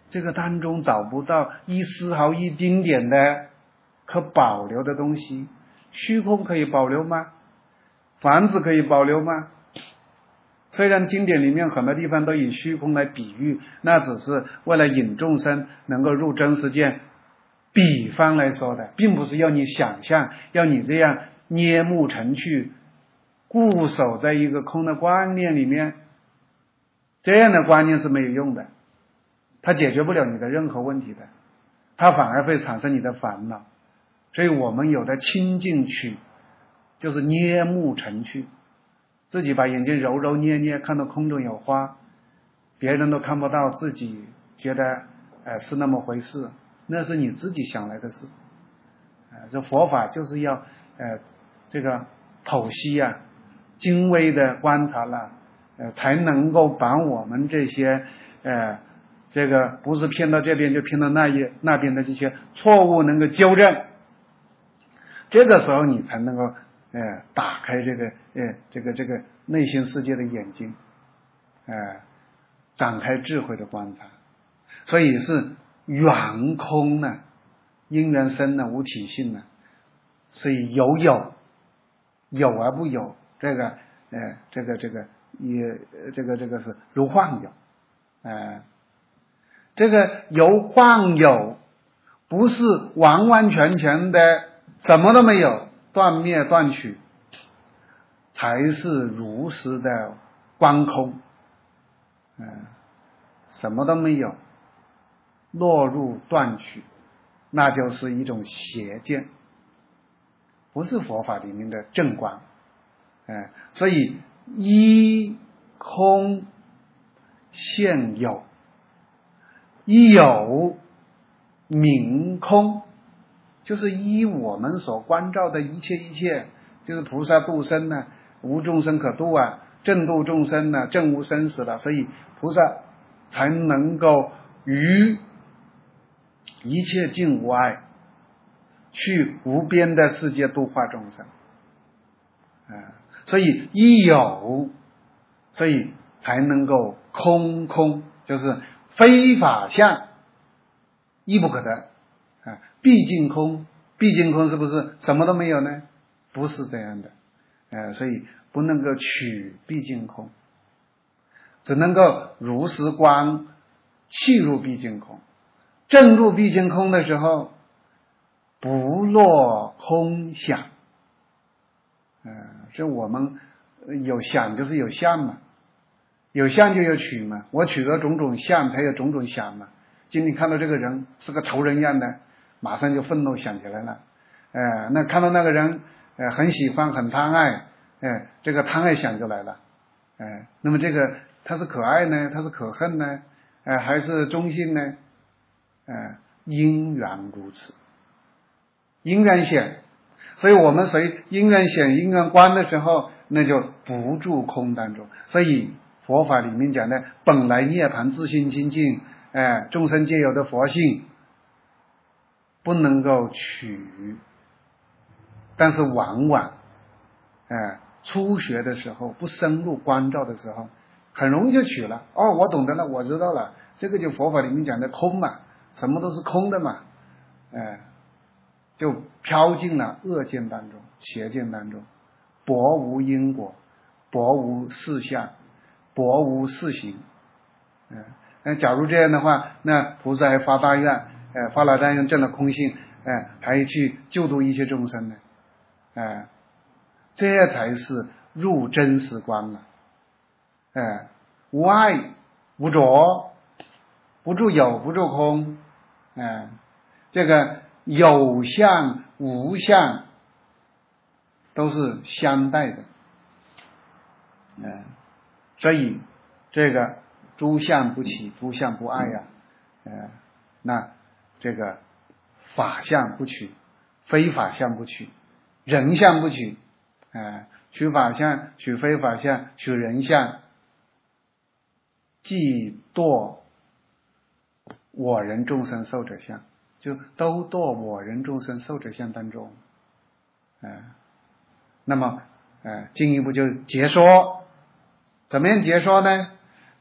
这个当中找不到一丝毫一丁点的可保留的东西。虚空可以保留吗？房子可以保留吗？虽然经典里面很多地方都以虚空来比喻，那只是为了引众生能够入真实见比方来说的，并不是要你想象，要你这样捏木成趣，固守在一个空的观念里面。这样的观念是没有用的，它解决不了你的任何问题的，它反而会产生你的烦恼。所以我们有的清净趣，就是捏木成趣，自己把眼睛揉揉捏捏，看到空中有花，别人都看不到，自己觉得呃是那么回事，那是你自己想来的事。呃、这佛法就是要呃这个剖析啊，精微的观察了、啊，呃才能够把我们这些呃这个不是偏到这边就偏到那一那边的这些错误能够纠正。这个时候你才能够呃打开这个呃这个这个内心世界的眼睛，呃展开智慧的观察。所以是圆空呢，因缘生呢，无体性呢，所以有有有而不有，这个呃这个这个也这个这个是如幻有，呃这个由幻有不是完完全全的什么都没有，断灭断取，才是如实的观空。嗯、呃，什么都没有，落入断取，那就是一种邪见，不是佛法里面的正观。嗯、呃，所以依空现有，依有名空，就是依我们所关照的一切一切，就是菩萨度生呢，无众生可度啊，正度众生呢，正无生死了，所以菩萨才能够于一切境无碍，去无边的世界度化众生。啊，所以依有，所以才能够空空，就是非法相亦不可得啊，毕竟空，毕竟空是不是什么都没有呢？不是这样的，呃，所以不能够取毕竟空，只能够如实观，契入毕竟空。正入毕竟空的时候，不落空想。呃，这我们有想就是有相嘛，有相就有取嘛，我取了种种相，才有种种想嘛。今天看到这个人是个仇人一样的，马上就愤怒想起来了。呃，那看到那个人呃很喜欢很贪爱，呃，这个贪爱想就来了。呃，那么这个他是可爱呢，他是可恨呢，呃，还是中性呢？呃，因缘如此，因缘显，所以我们随因缘显因缘观的时候，那就不住空当中。所以佛法里面讲的本来涅槃自性清净，哎，众生皆有的佛性不能够取，但是往往哎初学的时候不深入关照的时候，很容易就取了。哦，我懂得了，我知道了，这个就佛法里面讲的空嘛，什么都是空的嘛，哎，就飘进了恶见当中，邪见当中，薄无因果，薄无事相，薄无事行。嗯，那假如这样的话，那菩萨还发大愿，呃，发了大愿证了空性，呃，还去救度一切众生呢，呃，这才是入真实观了。呃，无爱无着，不住有不住空，呃，这个有相无相都是相待的，呃，所以这个诸相不起，诸相不爱呀、啊，呃，那这个法相不取，非法相不取，人相不取，呃，取法相，取非法相，取人相，即堕我人众生寿者相，就都堕我人众生寿者相当中，呃，那么呃进一步就解说，怎么样解说呢？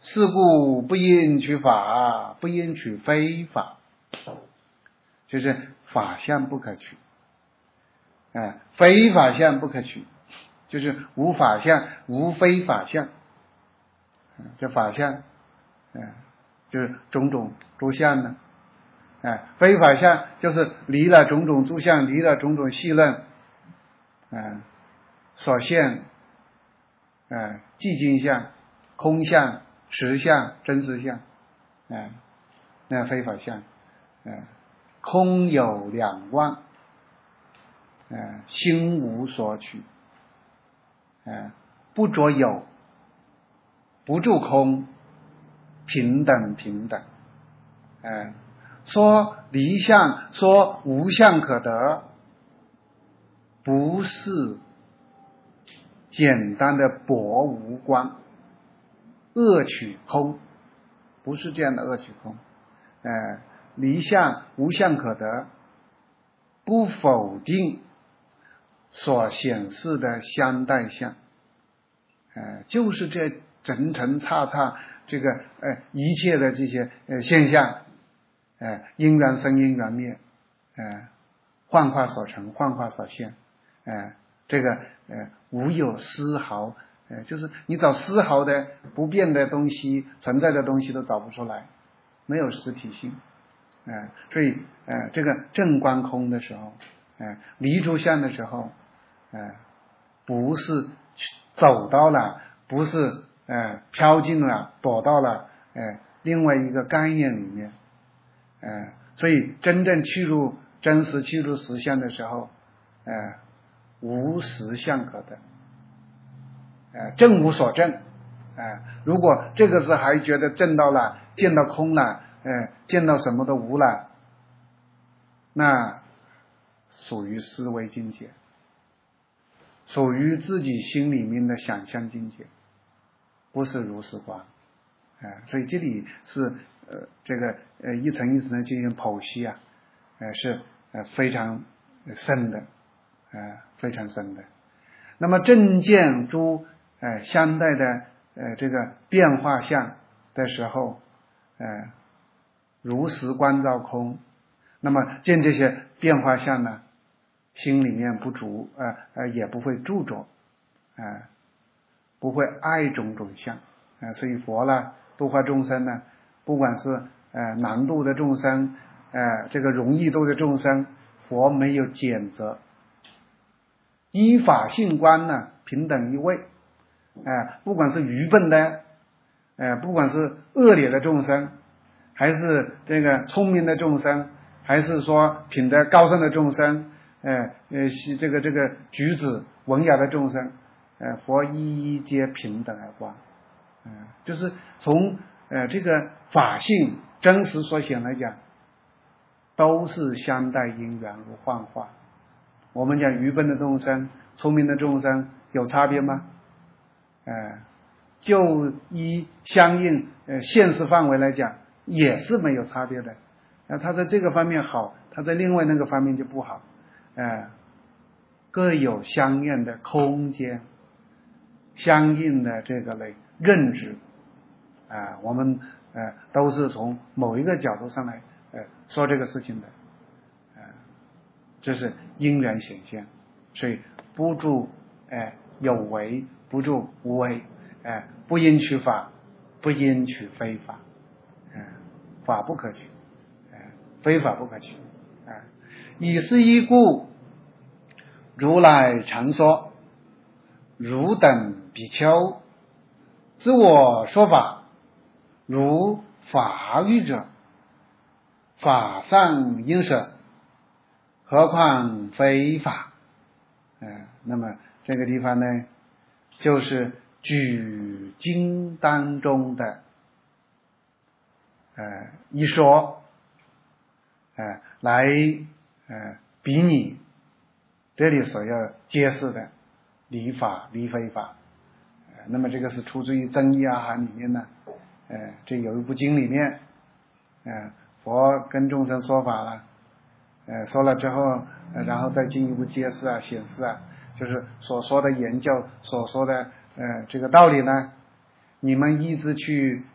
是故不应取法，不应取非法，就是法相不可取，哎，非法相不可取，就是无法相，无非法相，这法相，哎，就是种种诸相呢，哎，非法相就是离了种种诸相，离了种种细论，哎，所现，哎，寂静相、空相、实相、真实相，哎，那非法相，哎，空有两忘，哎，心无所取，哎，不着有，不住空，平等平等，哎，说离相，说无相可得，不是简单的博无光，恶取空，不是这样的恶取空，哎，离相无相可得，不否定所显示的相待相，呃，就是这层层叉叉这个呃一切的这些呃现象，呃因缘生因缘灭，呃幻化所成幻化所现，呃这个呃无有丝毫，呃就是你找丝毫的不变的东西存在的东西都找不出来，没有实体性，呃所以呃这个正观空的时候，呃离诸相的时候，呃不是走到了，不是呃飘进了，躲到了呃另外一个概念里面，呃所以真正去入真实去入实相的时候，呃无实相可得，呃正无所证，呃如果这个是还觉得证到了，见到空了，呃见到什么都无了，那属于思维境界，属于自己心里面的想象境界，不是如实观，呃、所以这里是呃这个呃一层一层的进行剖析啊，呃是呃非常深的，呃非常深的。那么正见诸呃相待的呃这个变化相的时候，呃如实观照空，那么见这些变化相呢，心里面不足，呃呃也不会著着，呃不会爱种种相，呃所以佛呢度化众生呢，不管是呃难度的众生，呃这个容易度的众生，佛没有拣择，依法性观呢平等一位，呃不管是愚笨的，呃不管是恶劣的众生，还是这个聪明的众生，还是说品德高尚的众生，呃呃这个这个举止文雅的众生，呃佛一一皆平等而观，呃就是从呃这个法性真实所显来讲，都是相待因缘如幻化。我们讲愚笨的众生聪明的众生有差别吗？呃就依相应呃现实范围来讲也是没有差别的，那他在这个方面好，他在另外那个方面就不好，呃各有相应的空间，相应的这个类认知，啊、呃、我们呃都是从某一个角度上来呃说这个事情的，呃这是因缘显现，所以不住呃有为，不住无为，呃不应取法，不应取非法，呃法不可取，呃非法不可取，呃以是依故，如来常说，汝等比丘，知我说法，如法语者，法上应舍，何况非法？呃那么这个地方呢，就是举经当中的呃一说，呃来呃比拟这里所要揭示的理法理非法，呃那么这个是出自于增一阿含里面呢，呃这有一部经里面，呃佛跟众生说法了，呃说了之后，呃然后再进一步揭示啊显示啊，就是所说的研究所说的呃这个道理呢，你们一直去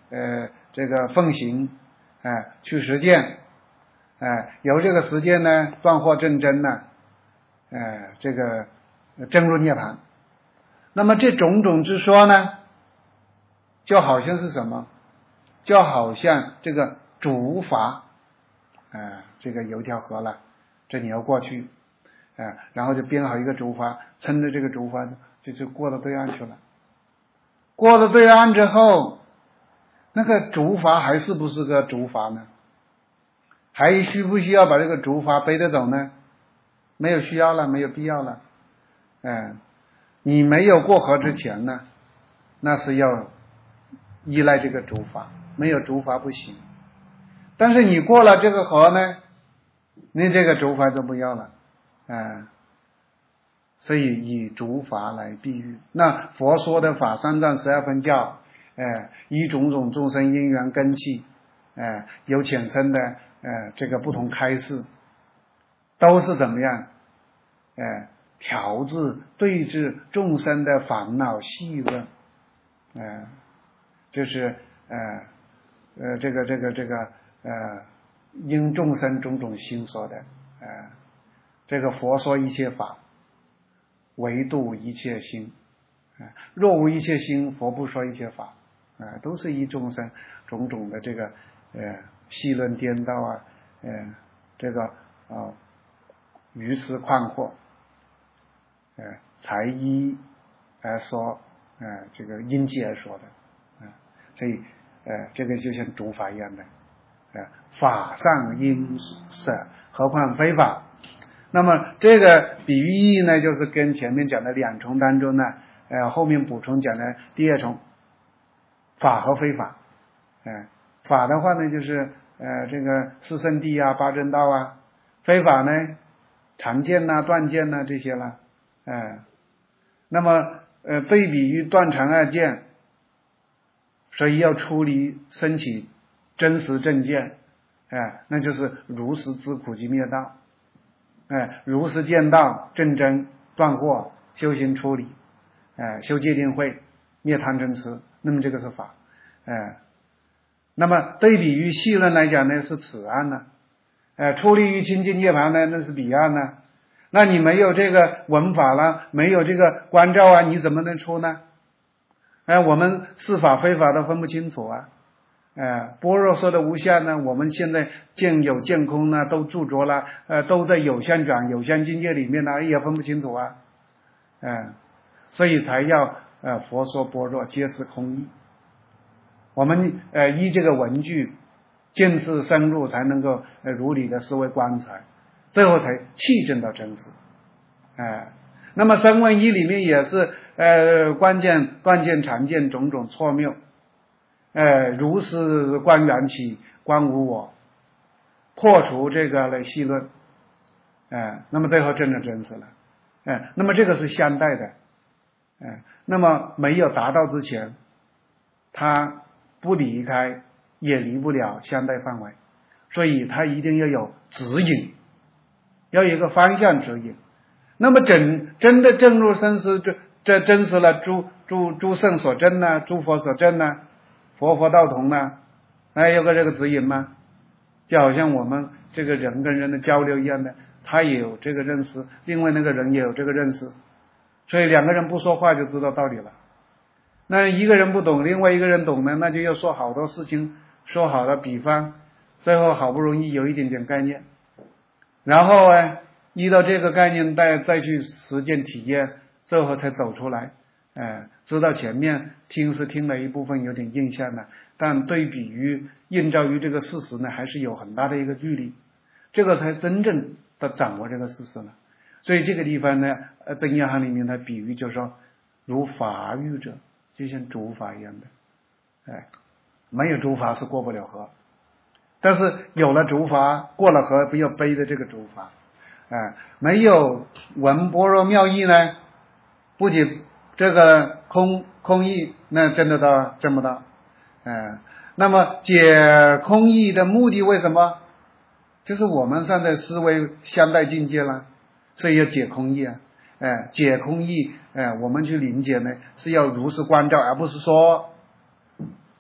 呃这个奉行，哎、呃、去实践，哎、呃、由这个实践呢断惑正真呢，呃这个证入涅槃。那么这种种之说呢，就好像是什么？就好像这个竹筏，啊、呃，这个有一条河了，这你要过去，啊、呃，然后就编好一个竹筏，撑着这个竹筏就就过到对岸去了。过到对岸之后，那个竹筏还是不是个竹筏呢？还需不需要把这个竹筏背着走呢？没有需要了，没有必要了。嗯、呃，你没有过河之前呢，那是要依赖这个竹筏，没有竹筏不行。但是你过了这个河呢，你这个竹筏就不要了，啊、呃，所以以竹筏来比喻。那佛说的法三藏十二分教，哎、呃，以种种众生因缘根器，哎、呃，有浅深的，呃，这个不同开示，都是怎么样？哎、呃，调制对治众生的烦恼细论，哎、呃，就是呃呃这个这个这个呃因众生种种心说的，呃这个佛说一切法，唯度一切心，啊、呃，若无一切心，佛不说一切法，啊、呃，都是以众生种种的这个呃细论颠倒啊，呃这个啊、呃、鱼池宽阔，呃才依而说，呃这个因机而说的。所以，呃，这个就像竹筏一样的，呃，法上应舍，何况非法。那么这个比喻意义呢，就是跟前面讲的两重当中呢，呃，后面补充讲的第二重，法和非法。呃，法的话呢，就是呃这个四圣谛啊、八正道啊；非法呢，常见呐、断见呐这些了。呃，那么呃，对比于断常二见。所以要出离升起真实正见，哎，那就是如实知苦集灭道，哎，如实见道正真断惑修行出离，哎，修戒定慧灭贪嗔痴，那么这个是法，哎，那么对比于细论来讲呢是此岸呢，哎，出离于清净涅槃呢那是彼岸呢，那你没有这个闻法了，没有这个观照啊，你怎么能出呢？哎，我们是法非法都分不清楚啊！哎，般若说的无相呢，我们现在见有见空呢，都著着了，呃，都在有相转有相境界里面呢，也分不清楚啊！哎，所以才要呃佛说般若皆是空义。我们呃依这个文句见识深入，才能够呃如理的思维观察，最后才契证到真实。哎，那么声闻义里面也是。呃，关键断见常见种种错谬，呃，如是观缘起，观无我，破除这个来细论，呃，那么最后证得真实了，呃，那么这个是相待的，呃，那么没有达到之前，他不离开也离不了相待范围，所以他一定要有指引，要有一个方向指引。那么真真的证入生死这。这真实了诸诸诸圣所证呢，诸佛所证呢，佛佛道同呢，哎，有个这个指引吗？就好像我们这个人跟人的交流一样的，他也有这个认识，另外那个人也有这个认识，所以两个人不说话就知道道理了。那一个人不懂，另外一个人懂呢，那就要说好多事情，说好的比方，最后好不容易有一点点概念，然后呢，依照这个概念再再去实践体验。最后才走出来，呃，知道前面听是听了一部分有点印象的，但对比于映照于这个事实呢，还是有很大的一个距离，这个才真正的掌握这个事实了。所以这个地方呢，呃，真言行里面的比喻就是说，如法喻者，就像竹筏一样的，哎，没有竹筏是过不了河，但是有了竹筏，过了河不要背着这个竹筏，哎，没有闻般若妙义呢。不仅这个空空义，那证得到证不到，呃，那么解空义的目的为什么？就是我们现在思维相待境界了，所以要解空义啊，呃，解空义，呃，我们去理解呢，是要如实观照，而不是说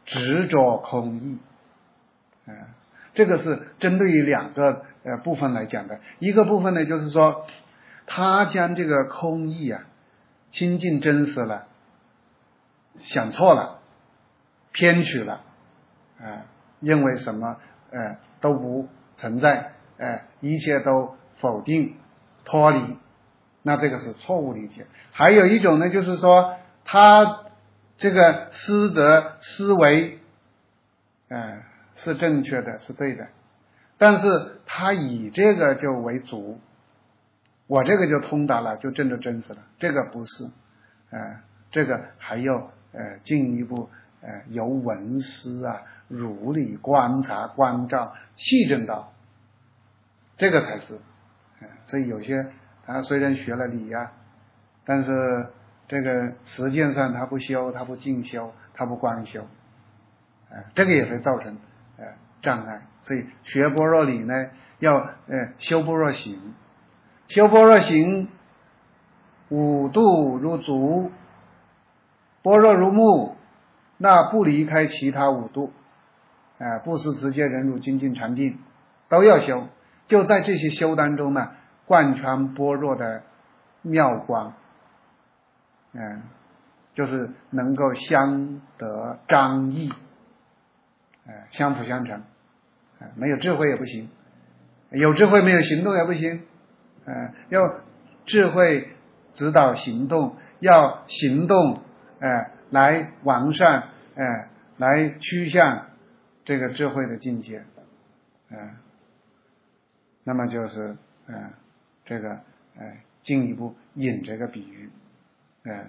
执着空义。啊，这个是针对于两个呃部分来讲的。一个部分呢，就是说他将这个空义啊亲近真实了，想错了，偏取了，啊，认为什么呃都不存在，呃一切都否定脱离，那这个是错误理解。还有一种呢，就是说他这个思则思维，呃是正确的，是对的，但是他以这个就为主，我这个就通达了，就证得真实了，这个不是，呃这个还要呃进一步呃由文思啊如理观察关照细证到，这个才是，呃所以有些他虽然学了理啊，但是这个实践上他不修，他不进修，他不观修，呃这个也会造成呃障碍。所以学般若理呢，要呃修般若行，修般若行，五度如足，般若如目，那不离开其他五度，啊、呃，布施、持戒、忍辱、精进、禅定都要修。就在这些修当中呢，贯穿般若的妙光，嗯、呃，就是能够相得彰益，呃，相辅相成，呃，没有智慧也不行，有智慧没有行动也不行，呃，要智慧指导行动，要行动，呃，来完善，呃，来趋向这个智慧的境界，呃，那么就是呃，这个呃，进一步引这个比喻，呃，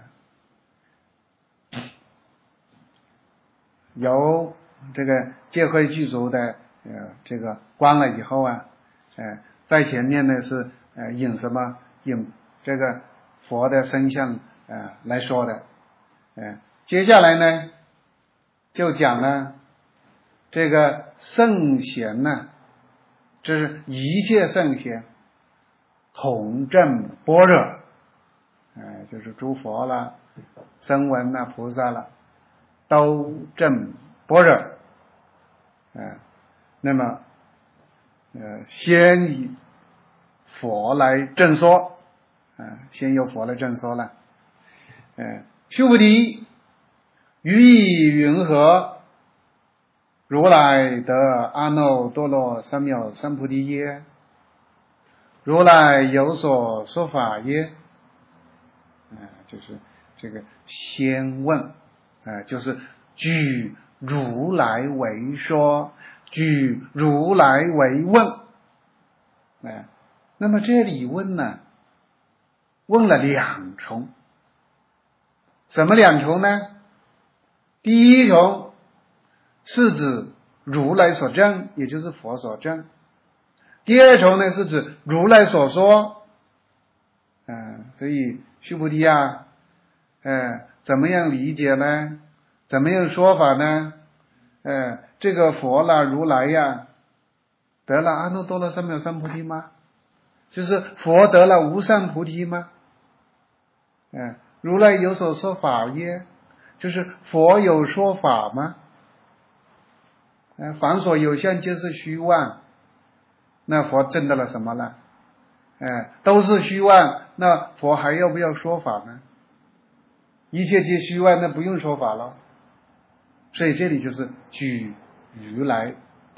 由这个戒慧具足的呃这个观了以后啊，呃，在前面呢是呃引什么引这个佛的身相呃来说的，呃，接下来呢就讲了这个圣贤呢，这是一切圣贤统证般若，呃，就是诸佛啦、声闻啦、菩萨啦，都证般若，呃，那么呃先以佛来正说，呃，先由佛来正说了，呃，须菩提，于意云何？如来得阿耨多罗三藐三菩提耶？如来有所说法耶？呃，就是这个先问，呃，就是举如来为说，举如来为问，呃，那么这里问呢，问了两重，什么两重呢？第一重是指如来所证，也就是佛所证；第二重呢是指如来所说，嗯、呃，所以须菩提啊，呃，怎么样理解呢？怎么样说法呢？呃，这个佛啦，如来呀，得了阿耨多罗三藐三菩提吗？就是佛得了无上菩提吗？呃，如来有所说法耶？就是佛有说法吗？呃，凡所有相皆是虚妄，那佛证得了什么呢？呃，都是虚妄，那佛还要不要说法呢？一切皆虚妄，那不用说法了。所以这里就是举如来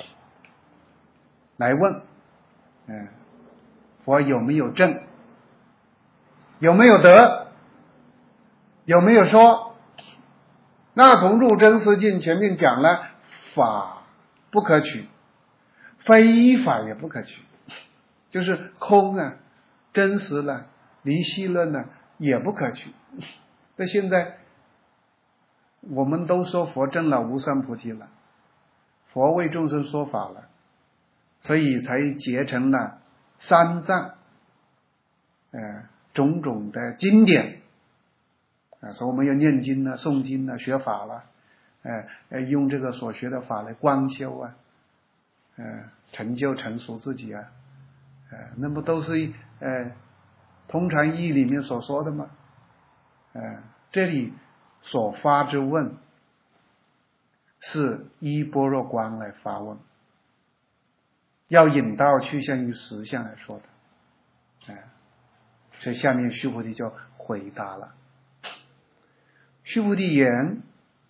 来问，嗯、呃，佛有没有证？有没有得？有没有说？那从入真实境前面讲了，法不可取，非法也不可取，就是空啊、真实了、离析论呢也不可取。那现在我们都说佛证了无上菩提了，佛为众生说法了，所以才结成了三藏，呃，种种的经典啊，所以我们要念经啊、诵经啊、学法了，呃，呃，用这个所学的法来观修啊，呃，成就成熟自己啊，呃，那么都是呃通常义里面所说的嘛，呃，这里所发之问， 是依般若观来发问，要引导趋向于实相来说的。哎，所以下面须菩提就回答了。须菩提言：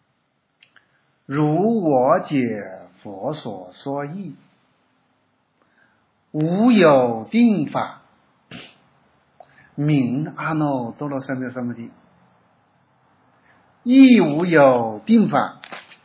如我解佛所说义，无有定法，名阿耨多罗三藐三菩提；亦无有定法，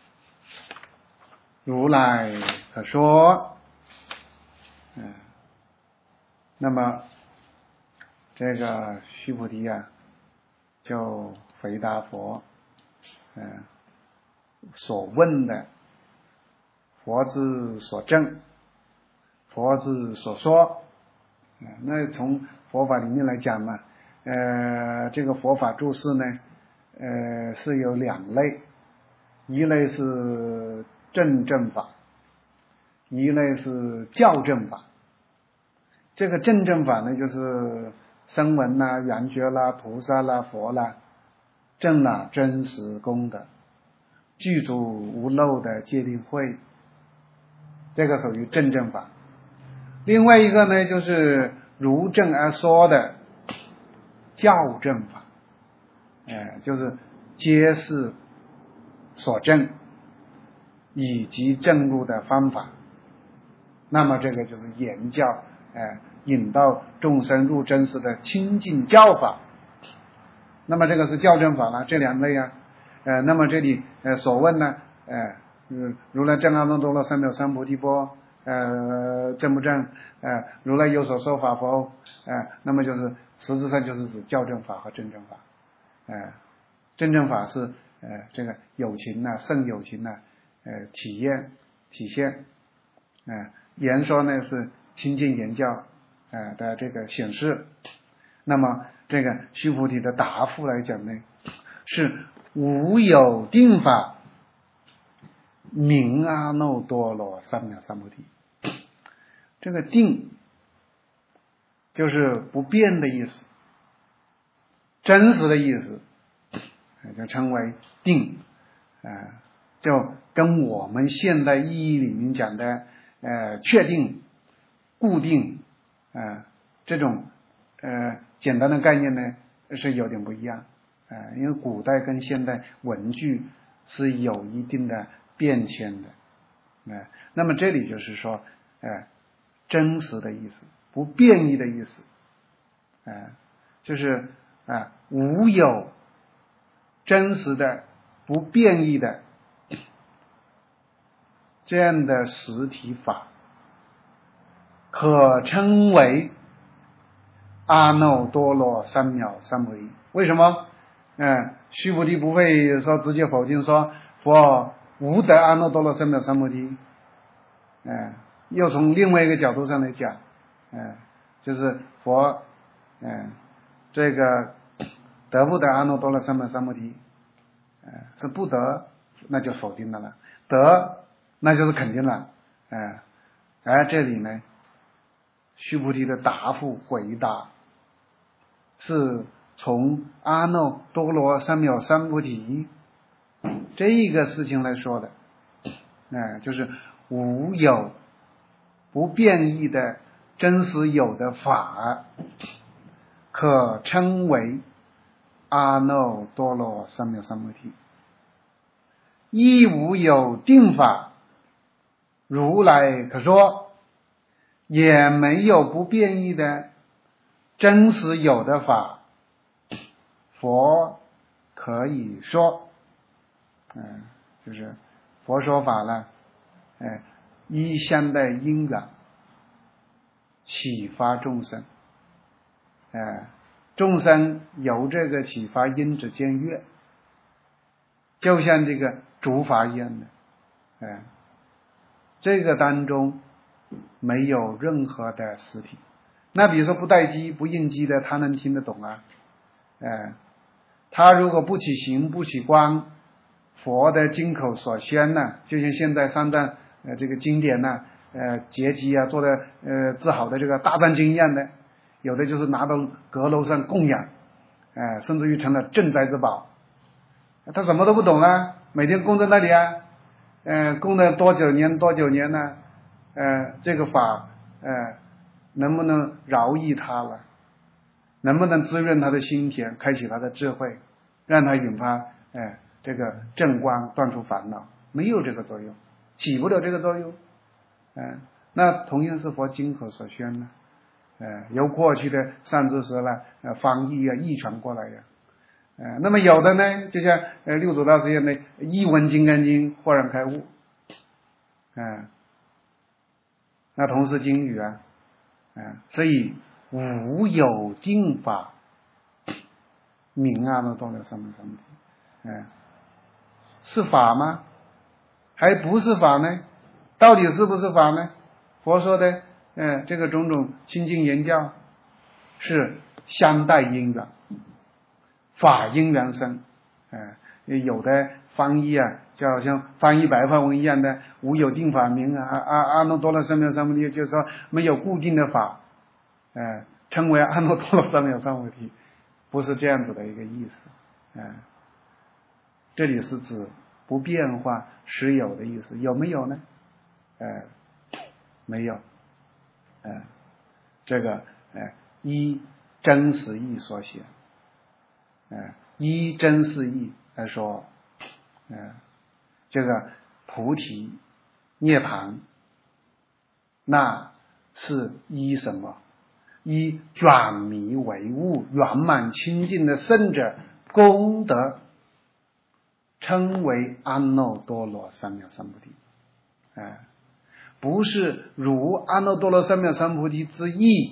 如来可说。嗯，那么这个须菩提啊，就回答佛，嗯，所问的，佛之所证，佛之所说。嗯，那从佛法里面来讲呢，呃，这个佛法注释呢，呃，是有两类，一类是正正法，一类是校正法。这个正正法呢，就是声闻啦、缘觉啦、菩萨啦、佛啦，证了真实功德，具足无漏的戒定慧，这个属于正正法。另外一个呢，就是如正而说的校正法，呃，就是揭示所证以及证入的方法。那么这个就是言教，呃，引导众生入真实的清净教法。那么这个是校正法了，这两类啊，呃，那么这里呃所问呢，呃，嗯，如来证阿耨多罗三藐三菩提波，呃，正不正？呃，如来有所说法否？呃，那么就是实质上就是指校正法和正正法。呃，正正法是呃这个有情呐、啊，胜有情呐、啊，呃，体验体现，呃，言说呢是清净言教呃的这个显示。那么这个须菩提的答复来讲呢，是无有定法，名阿耨多罗三藐三菩提。这个定就是不变的意思，真实的意思，就称为定，呃，就跟我们现代意义里面讲的呃确定、固定，呃这种呃简单的概念呢是有点不一样，呃，因为古代跟现代文句是有一定的变迁的，呃，那么这里就是说，呃，真实的意思，不变异的意思，呃，就是啊、呃、无有真实的、不变异的这样的实体法，可称为阿耨多罗三藐三菩提。为什么？嗯，须菩提不会说直接否定说佛无得阿耨多罗三藐三菩提。嗯，又从另外一个角度上来讲，嗯，就是佛，嗯，这个得不得阿耨多罗三藐三菩提？嗯，是不得，那就否定的了；得，那就是肯定了。嗯，而这里呢，须菩提的答复回答是从阿耨多罗三藐三菩提这个事情来说的，嗯，就是无有不变异的真实有的法，可称为阿耨多罗三藐三菩提；亦无有定法，如来可说，也没有不变异的真实有的法，佛可以说，嗯，就是佛说法呢，哎，依相的因缘启发众生，哎，众生由这个启发因之间悦，就像这个竹筏一样的，哎，这个当中没有任何的实体。那比如说不待机、不应机的，他能听得懂啊？哎，他如果不起形、不起光，佛的经口所宣呢，就像现在三藏呃这个经典呢，呃结集啊做的呃治好的这个大藏经一样的，有的就是拿到阁楼上供养，哎、呃，甚至于成了镇宅之宝。他什么都不懂啊，每天供在那里啊， 呃，供了多久年多久年呢？呃，这个法呃能不能饶益他了？能不能滋润他的心田，开启他的智慧，让他引发呃这个正光，断除烦恼？没有这个作用，起不了这个作用。嗯、呃，那同样是佛经口所宣呢，呃，由过去的善知识呢，呃，翻译啊，译传过来呀。呃，那么有的呢，就像呃六祖大师一样的，一闻金刚经，豁然开悟。嗯、呃，那同是经语啊，嗯、呃，所以无有定法，名阿耨多罗三藐三菩提。嗯、呃，是法吗？还不是法呢？到底是不是法呢？佛说的，嗯、呃，这个种种清净言教是相待因缘，法因缘生。嗯、呃，有的翻译啊，就好像翻译白话文一样的，无有定法名啊，阿阿耨多罗三藐三菩提，就是说没有固定的法，呃，称为阿耨多罗三藐三菩提，不是这样子的一个意思。嗯、呃，这里是指不变化实有的意思，有没有呢？呃，没有。呃，这个呃依真实义所写，呃依真实义来说，呃这个菩提涅槃，那是依什么？依转迷为悟、圆满清净的圣者功德，称为阿耨多罗三藐三菩提。呃不是如阿耨多罗三藐三菩提之意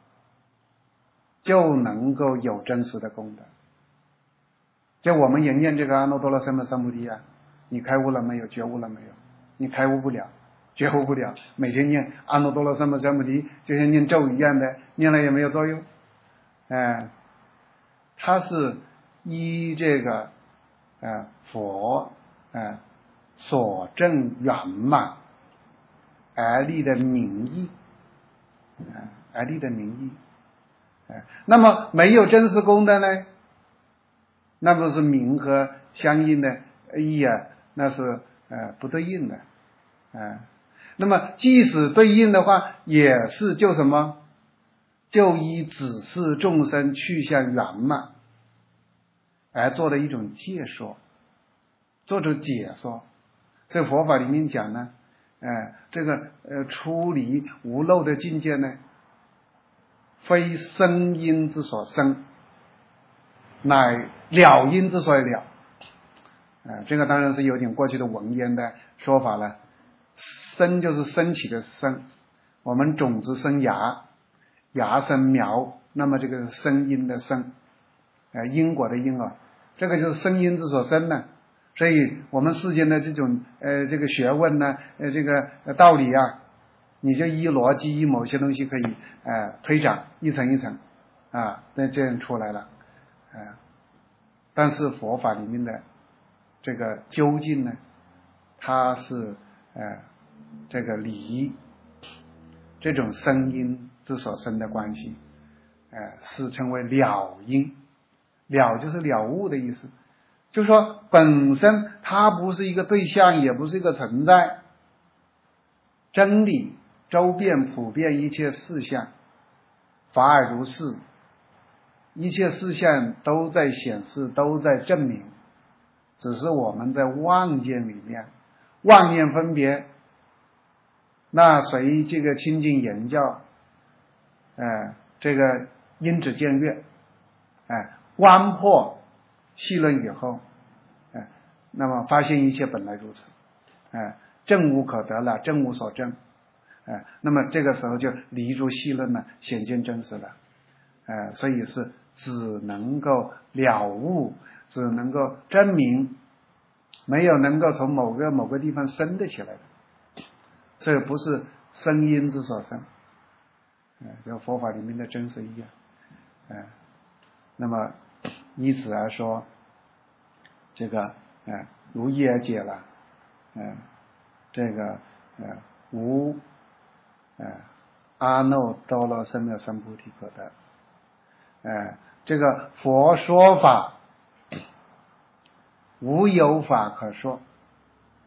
就能够有真实的功德。就我们也念这个阿耨多罗三藐三菩提啊，你开悟了没有？觉悟了没有？你开悟不了，觉悟不了，每天念阿耨多罗三藐三菩提就像念咒一样的，念了也没有作用。呃它是依这个呃佛呃所证圆满而立的名义，啊，而立的名义，啊，那么没有真实功德呢？那不是名和相应的义啊，那是呃不对应的，啊，那么即使对应的话，也是就什么？就依指示众生去向圆满而做的一种解说，做出解说。在佛法里面讲呢，呃，这个呃出离无漏的境界呢，非声音之所生，乃了因之所以了。呃，这个当然是有点过去的文言的说法了。生就是升起的生，我们种子生芽，芽生苗，那么这个是声音的生，呃，因果的因啊，这个就是声音之所生呢。所以我们世间的这种呃这个学问呢，呃这个道理啊，你就依逻辑依某些东西可以呃推展一层一层啊，那这样出来了，呃，但是佛法里面的这个究竟呢，它是呃这个离这种声音之所生的关系，呃是称为了因，了就是了悟的意思。就是说本身它不是一个对象，也不是一个存在，真理周遍普遍一切事项，法尔如是，一切事项都在显示，都在证明，只是我们在妄见里面妄念分别，那随这个清净言教呃这个因指见月哎、呃、观破细论以后，哎、呃，那么发现一切本来如此，哎、呃，证无可得了，证无所证，哎、呃，那么这个时候就离诸细论了，显见真实了，哎、呃，所以是只能够了悟，只能够证明，没有能够从某个某个地方生得起来的，所以不是声音之所生，哎、呃，这佛法里面的真实义啊，哎、呃，那么以此而说，这个呃如意而解了，呃这个呃无呃阿耨多罗三藐三菩提可得，呃这个佛说法无有法可说，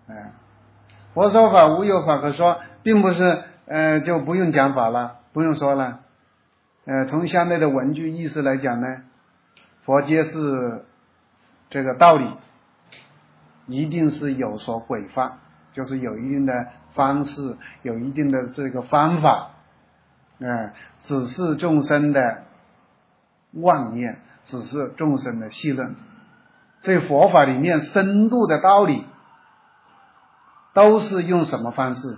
哎，佛说法无有法可说，并不是呃就不用讲法了，不用说了。呃，从相对的文句意思来讲呢，佛揭示这个道理，一定是有所规范，就是有一定的方式，有一定的这个方法，呃，只是众生的妄念，只是众生的戏论。所以佛法里面深度的道理，都是用什么方式？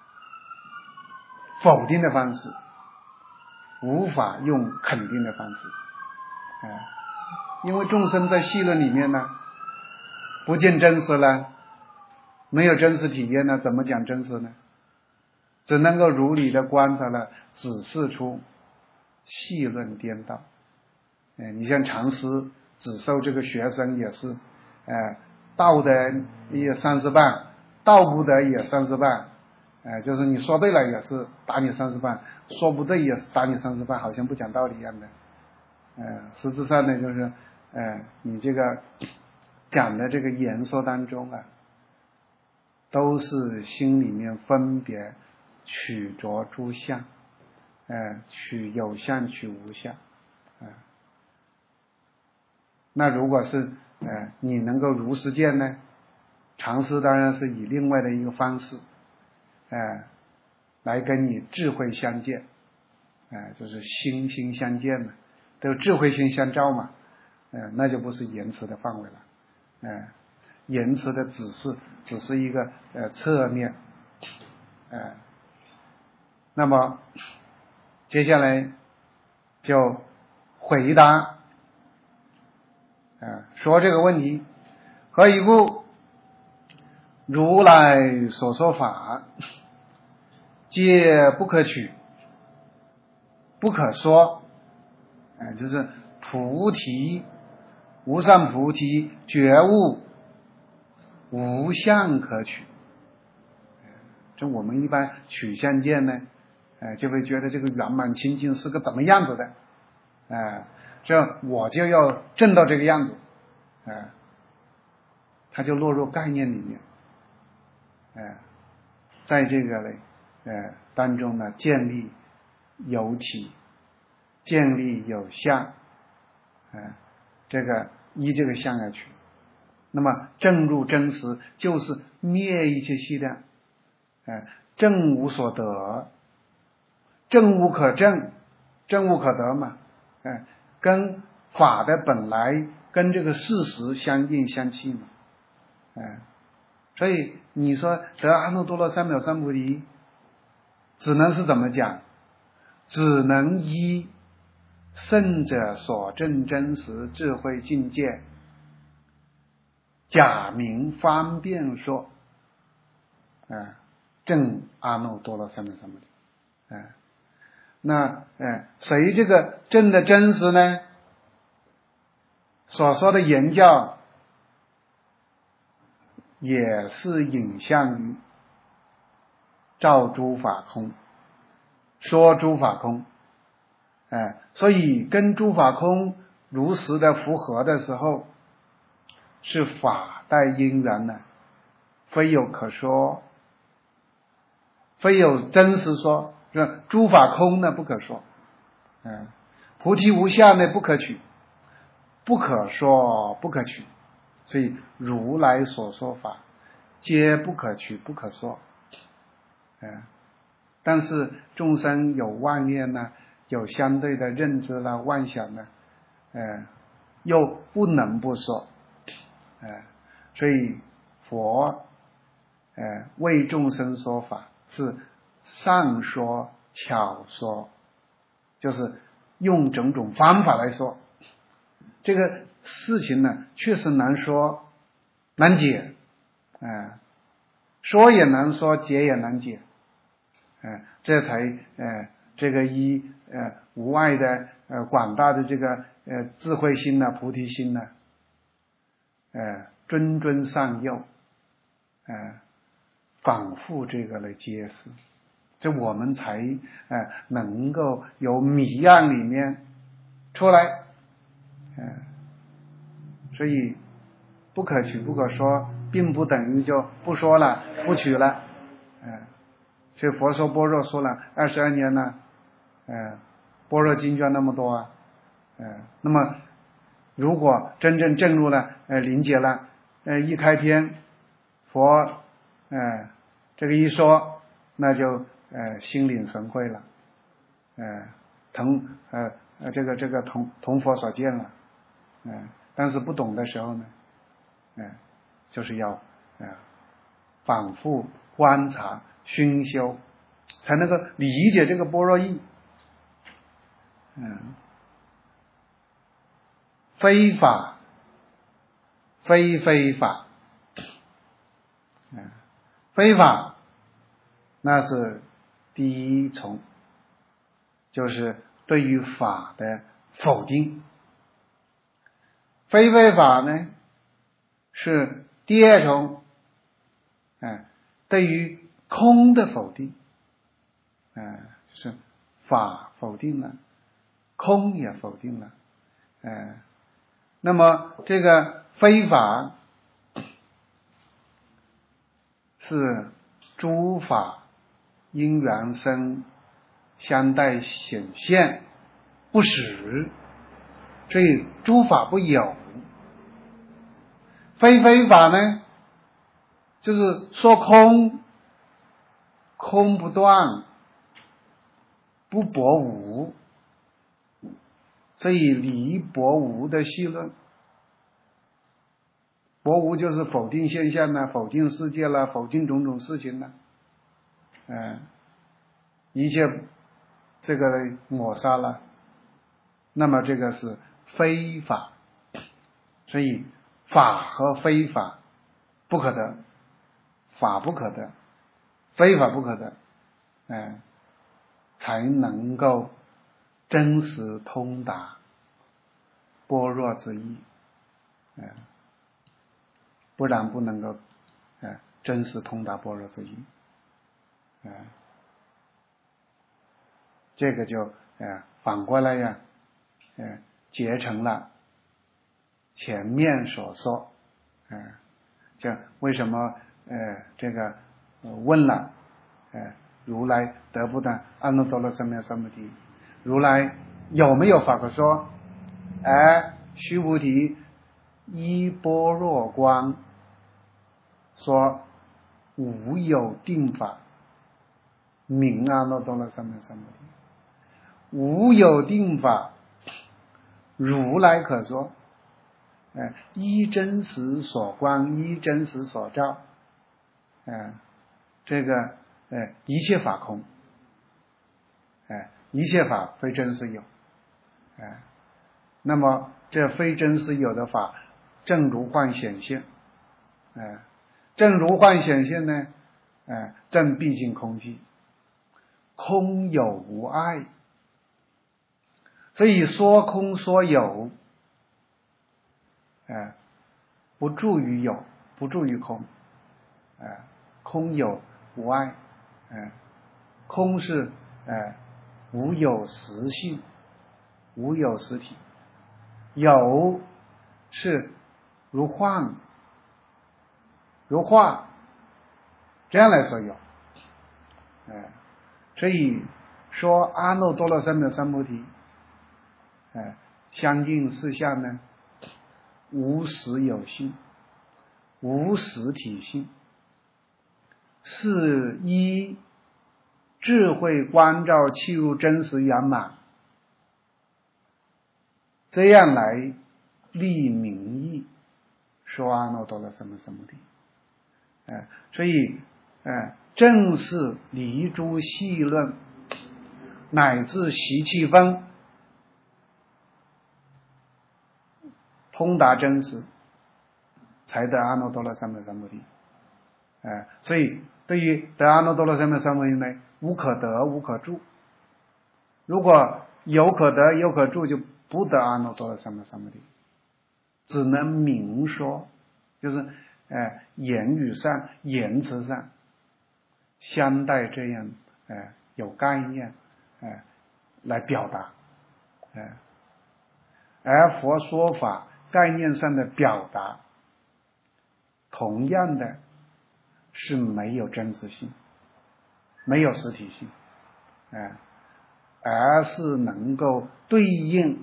否定的方式，无法用肯定的方式。哎，因为众生在戏论里面呢，不见真实了，没有真实体验呢，怎么讲真实呢？只能够如理的观察了，指示出戏论颠倒。哎，你像禅师只收这个学生也是，哎，道得也三十半，道不得也三十半，哎，就是你说对了也是打你三十半，说不对也是打你三十半，好像不讲道理一样的。呃，实质上呢，就是呃，你这个讲的这个言说当中啊，都是心里面分别取着诸相，呃，取有相取无相，啊、呃，那如果是呃你能够如实见呢，禅师当然是以另外的一个方式，呃，来跟你智慧相见，呃，就是心心相见嘛。都智慧心相照嘛，呃，那就不是言辞的范围了，呃，言辞的指示只是一个呃侧面，呃，那么接下来就回答，呃，说这个问题，何以故？如来所说法，皆不可取，不可说。哎，就是菩提无上菩提觉悟无相可取。这我们一般取相见呢，哎，就会觉得这个圆满清净是个怎么样子的，哎，这我就要证到这个样子，哎，它就落入概念里面，哎，在这个呢，呃当中呢，建立有体。建立有相，呃，这个依这个相而取，那么正入真实就是灭一切系量，呃，正无所得，正无可证，正无可得嘛，呃，跟法的本来跟这个事实相应相契嘛，呃，所以你说得阿耨多罗三藐三菩提，只能是怎么讲？只能依圣者所证真实智慧境界，假名方便说，啊，证阿耨多罗三藐三菩提，啊，那呃，谁这个证的真实呢？所说的言教也是引向于照诸法空，说诸法空。哎，所以跟诸法空如实的符合的时候，是法带因缘的，非有可说，非有真实说，是诸法空呢不可说，嗯，菩提无相呢不可取，不可说不可取，所以如来所说法，皆不可取不可说，嗯，但是众生有妄念呢。有相对的认知啦、妄想呢，呃，又不能不说，呃，所以佛，呃，为众生说法是上说巧说，就是用种种方法来说，这个事情呢，确实难说难解，啊、呃，说也难说，解也难解，呃，这才呃。这个一呃无碍的呃广大的这个呃智慧心呢、菩提心呢，呃谆谆上佑，呃反复这个来揭示，这我们才呃能够由迷案里面出来，呃所以不可取不可说， 并不等于就不说了，不取了。嗯，所以佛说般若说了二十二年了，嗯，般若经卷那么多啊，嗯，那么如果真正证入了，呃，理解了，呃，一开篇，佛，呃，这个一说，那就呃心领神会了，呃，同呃呃这个这个同同佛所见了，嗯、呃，但是不懂的时候呢，嗯、呃，就是要啊、呃、反复观察熏修，才能够理解这个般若义，嗯，非法非非法，嗯，非法那是第一重，就是对于法的否定。非非法呢是第二重，嗯，对于空的否定，嗯，就是法否定了，空也否定了，嗯，那么这个非法是诸法因缘生相待显现不实，所以诸法不有。非非法呢就是说空，空不断，不驳无，所以离驳无的细论，驳无就是否定现象啦，否定世界啦，否定种种事情啦，嗯，一切这个抹杀了，那么这个是非法，所以法和非法不可得，法不可得，非法不可得，嗯，才能够真实通达般若之意，嗯，不然不能够嗯真实通达般若之意，嗯，这个就嗯反过来呀，嗯结成了前面所说，嗯，就为什么呃这个问了，呃如来得不得阿耨多罗三藐三菩提？如来有没有法可说？哎，须菩提，依般若观说无有定法名阿耨多罗三藐三菩提，无有定法如来可说，哎，依真实所观，依真实所照，哎，这个哎一切法空，哎，一切法非真实有，哎，那么这非真实有的法，正如幻显现，哎，正如幻显现呢，哎，正毕竟空寂，空有无碍，所以说空说有，哎，不助于有，不助于空，哎，空有无碍，哎，空是哎无有实性，无有实体，有是如幻如化，这样来说有，哎，所以说阿耨多罗三藐三菩提，哎，相应事项呢，无实有性，无实体性，是依智慧观照契入真实圆满，这样来立名义说阿耨多罗三藐三菩提，哎，所以哎，正是离诸细论，乃至习气分，通达真实，才得阿耨多罗三藐三菩提。哎，所以对于得阿耨多罗三藐三菩提呢，无可得无可住。如果有可得有可住，就不得阿耨多罗三藐三菩提，只能明说，就是哎言语上言辞上相待这样哎有概念哎来表达，哎，而佛说法概念上的表达， 同样的是没有真实性，没有实体性，哎，而是能够对应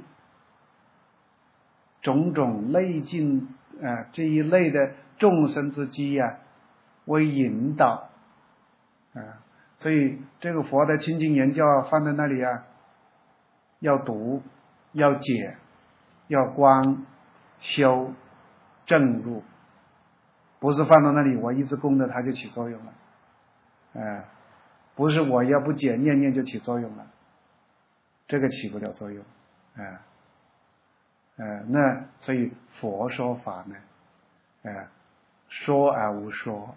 种种类境啊这一类的众生之机呀、啊、为引导啊，所以这个佛的清净言教放在那里啊，要读，要解，要观，修，正入，不是放到那里我一直供着它就起作用了，哎，不是我要不解念念就起作用了，这个起不了作用，哎。呃，那所以佛说法呢，呃，说而无说，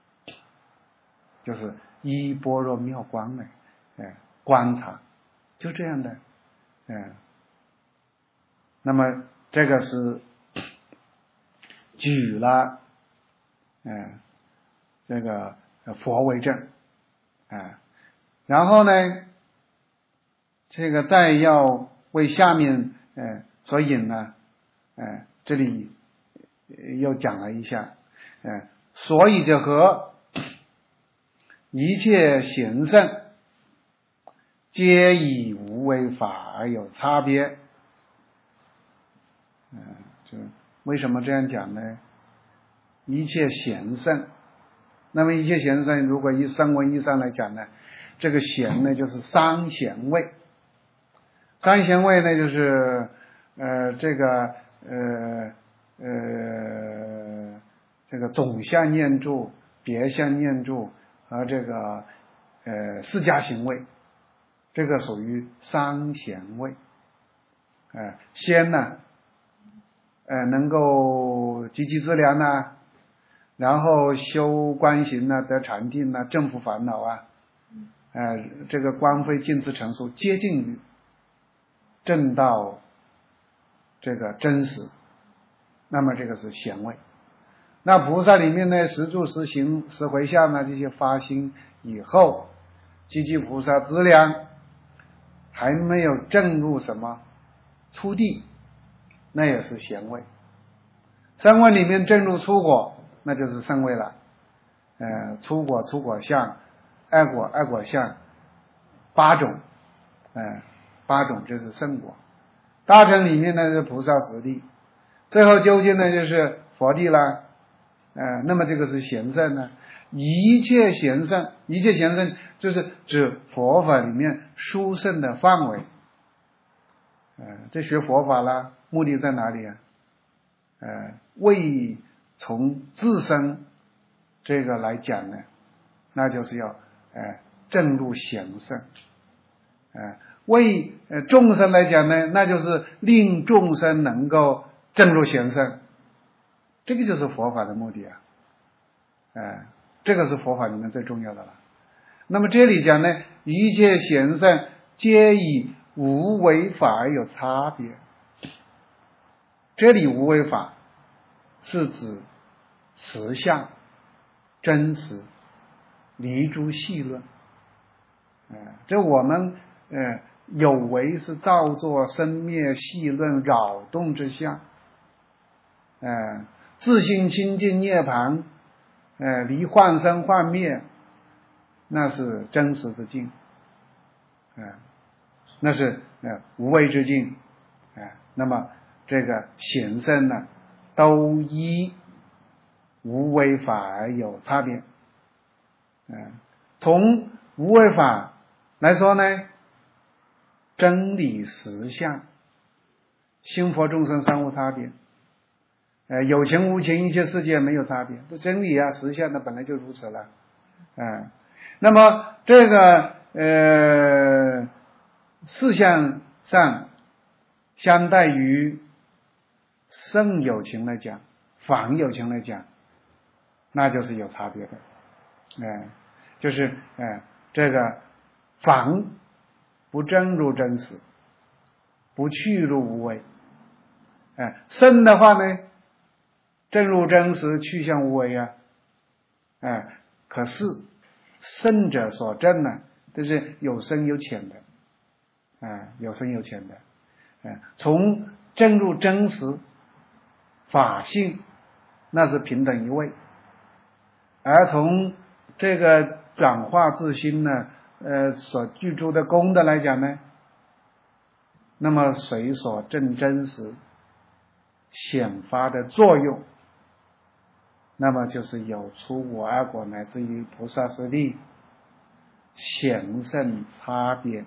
就是依般若妙观呢，呃，观察，就这样的，嗯、呃，那么这个是举了，嗯、呃，这个佛为证，啊、呃，然后呢，这个再要为下面呃。所以呢，呃，这里又讲了一下，呃，所以就和一切行胜，皆以无为法而有差别。嗯、呃，就为什么这样讲呢？一切贤圣，那么一切贤圣，如果以声闻义上来讲呢，这个贤呢就是三贤位，三贤位呢就是。呃，这个呃呃，这个总相念住、别相念住和这个呃释迦行位，这个属于三贤位。呃，先呢，呃，能够积极资粮呐，然后修观行呐，得禅定呐，正伏烦恼啊，呃，这个光辉尽智成熟，接近于正道。这个真实，那么这个是贤位。那菩萨里面呢，十住、十行、十回向呢，这些发心以后，积极菩萨资粮还没有证入什么初地，那也是贤位。三位里面证入初果，那就是圣位了。呃，初果、初果相，二果、二果相，八种，呃，八种就是圣果。大乘里面呢是菩萨十地，最后究竟呢就是佛地啦，呃，那么这个是贤圣呢，一切贤圣，一切贤圣就是指佛法里面殊胜的范围，呃，这学佛法啦，目的在哪里啊？呃，为从自身这个来讲呢，那就是要呃证入贤圣，呃。为呃众生来讲呢，那就是令众生能够证入贤圣，这个就是佛法的目的啊，呃，这个是佛法里面最重要的了。那么这里讲呢，一切贤圣皆以无为法而有差别。这里无为法是指实相、真实、离诸细论，呃，这我们呃。有为是造作生灭细论扰动之相，呃，自性清净涅槃，呃，离幻生幻灭，那是真实之境，呃，那是呃无为之境，呃，那么这个显圣呢，都依无为法而有差别，呃，从无为法来说呢。真理实相，心佛众生三无差别，呃，有情无情，一切世界没有差别，这真理啊，实相呢本来就如此了，啊、呃，那么这个呃事项上，相对于圣有情来讲，凡有情来讲，那就是有差别的，哎、呃，就是呃这个凡。不证入真实，不去入无为，哎，圣的话呢，证入真实，去向无为啊，哎，可是圣者所证呢，这是有深有浅的，啊，有深有浅的，哎，从证入真实法性，那是平等一位， 而从这个转化自心呢，呃，所具足的功德来讲呢，那么随所证真实显发的作用，那么就是有出我爱果乃至于菩萨实地显胜差别。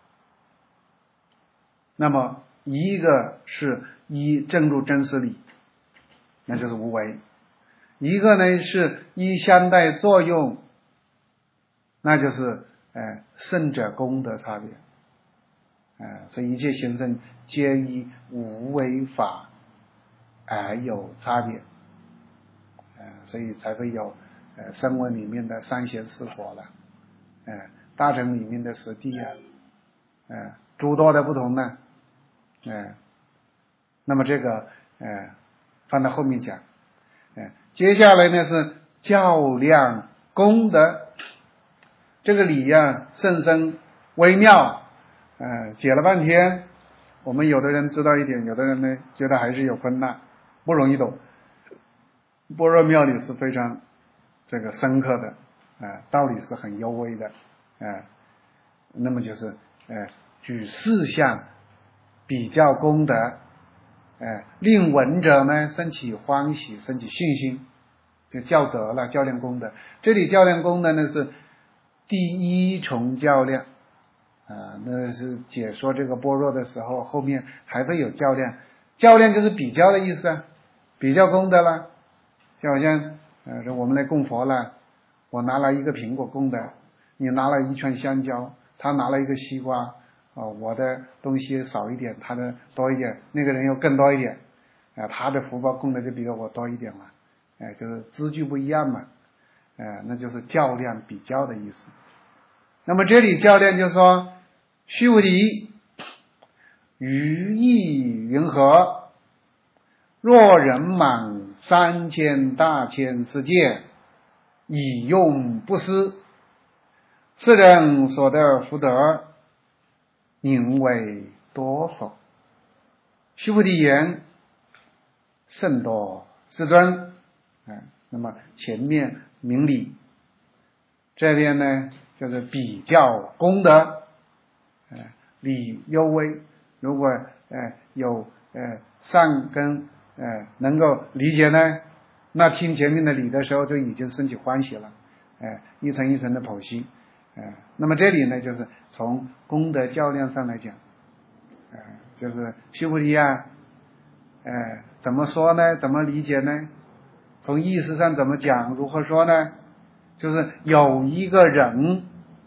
那么一个是依正入真实理，那就是无为；一个呢是依相待作用，那就是呃圣者功德差别。呃，所以一切行胜皆依无为法而有差别。呃，所以才会有呃声闻里面的三贤四果了，呃大乘里面的十地啊，呃诸多的不同呢。呃那么这个呃放到后面讲。呃接下来呢是较量功德，这个理呀甚深微妙，呃解了半天，我们有的人知道一点，有的人呢觉得还是有困难，不容易懂。般若妙理是非常这个深刻的，啊、呃，道理是很幽微的，啊、呃，那么就是呃举四项比较功德，呃，令闻者呢生起欢喜，生起信心，就较得了，较量功德。这里较量功德呢是第一重较量，啊、呃，那是解说这个般若的时候，后面还会有较量，较量就是比较的意思啊，比较功德了。就好像呃说我们来供佛了，我拿了一个苹果供的，你拿了一串香蕉，他拿了一个西瓜，啊、呃、我的东西少一点，他的多一点，那个人又更多一点，啊、呃、他的福报供的就比我多一点了，哎、呃、就是资具不一样嘛，呃那就是较量比较的意思。那么这里较量就说须菩提，于意云何？若人满三千大千世界，以用不施，是人所得福德，宁为多否？须菩提言：甚多，世尊。嗯，那么前面明理，这边呢就是比较功德，呃，理幽微。如果呃有呃善根呃能够理解呢，那听前面的理的时候就已经升起欢喜了，呃一层一层的剖析，呃那么这里呢就是从功德较量上来讲，呃就是须菩提啊，呃怎么说呢？怎么理解呢？从意识上怎么讲？如何说呢？就是有一个人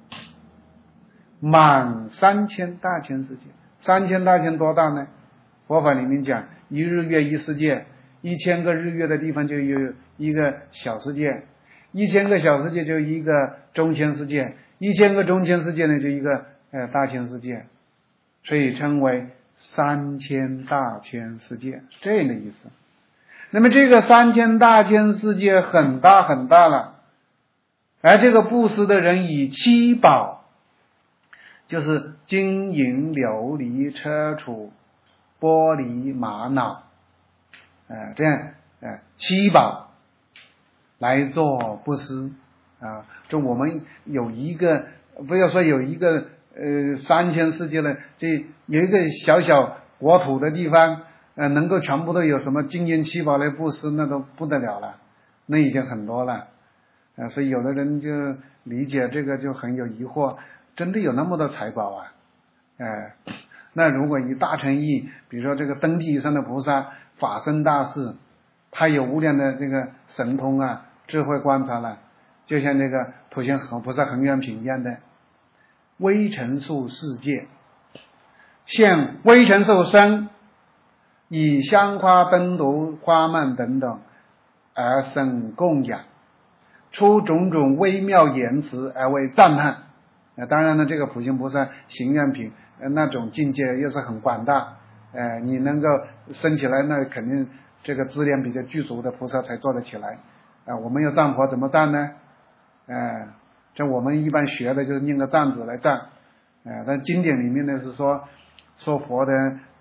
满三千大千世界，三千大千多大呢？佛法里面讲，一日月一世界，一千个日月的地方就有一个小世界，一千个小世界就一个中千世界，一千个中千世界呢就一个呃大千世界，所以称为三千大千世界，这样的意思。那么这个三千大千世界很大很大了，而这个布施的人以七宝，就是金银琉璃车杵玻璃玛瑙，呃这样呃七宝来做布施啊。就我们有一个，不要说有一个呃三千世界了，这有一个小小国土的地方，呃能够全部都有什么金银七宝来布施，那都不得了了，那已经很多了。呃所以有的人就理解这个就很有疑惑，真的有那么多财宝啊？呃那如果以大乘义，比如说这个登地以上的菩萨法身大士，他有无量的这个神通啊，智慧观察了，就像这个普贤菩萨恒愿品一样的微尘数世界，现微尘数身，以香花灯烛花蔓等等而生供养，出种种微妙言辞而为赞叹。呃、当然呢，这个普贤菩萨行愿品、呃、那种境界又是很广大，呃，你能够升起来，那肯定这个资粮比较具足的菩萨才做得起来。啊、呃，我们要赞佛怎么赞呢？呃，这我们一般学的就是念个赞字来赞。呃，但经典里面呢是说，说佛的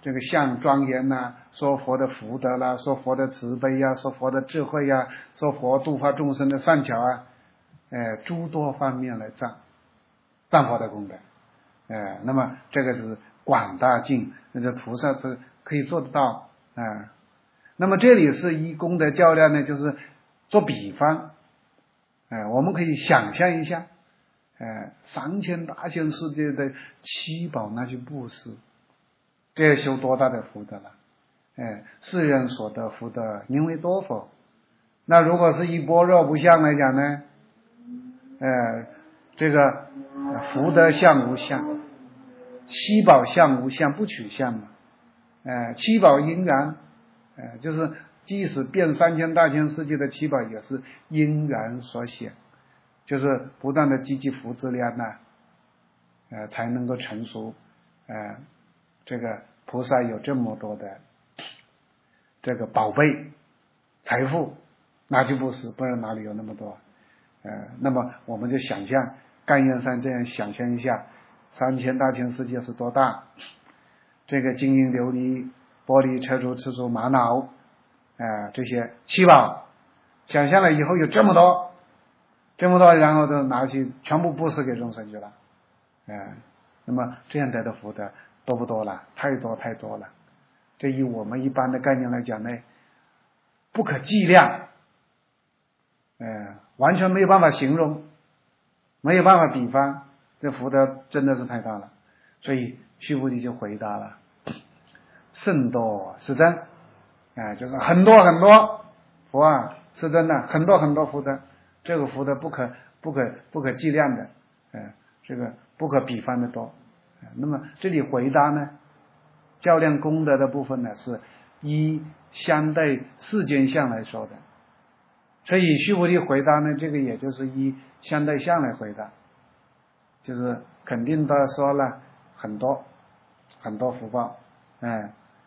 这个相庄严呐、说佛的福德啦，说佛的慈悲呀、说佛的智慧呀、说佛度化众生的善巧啊，呃，诸多方面来赞赞佛的功德，呃，那么这个是广大尽，那这菩萨是可以做得到啊、呃。那么这里是以功德较量呢，就是做比方，呃，我们可以想象一下，呃，三千大千世界的七宝那去布施，这修多大的福德了？哎，世人所得福德因为多否？那如果是以般若无相来讲呢？呃，这个福德相无相，七宝相无相，不取相嘛。呃，七宝因缘，呃，就是即使变三千大千世界的七宝也是因缘所显，就是不断的积积福资量呢，呃，才能够成熟。呃，这个菩萨有这么多的这个宝贝财富，拿去布施，不然哪里有那么多？呃，那么我们就想象甘愿山这样想象一下，三千大千世界是多大？这个金银琉璃玻璃车珠赤珠玛瑙，啊、呃，这些七宝，想象了以后有这么多，这么多，然后都拿去全部布施给众生去了，啊、呃，那么这样得的福德多不多了？太多太多了。这以我们一般的概念来讲呢，不可计量，呃，完全没有办法形容，没有办法比方，这福德真的是太大了。所以须菩提就回答了：甚多是真，啊、呃，就是很多很多佛啊，是真的，很多很多福德，这个福德不可不可不可计量的，呃，这个不可比方的多。呃、那么这里回答呢，较量功德的部分呢，是依相对世间相来说的。所以须菩提回答呢，这个也就是依相对相来回答，就是肯定的说了很多很多福报，哎，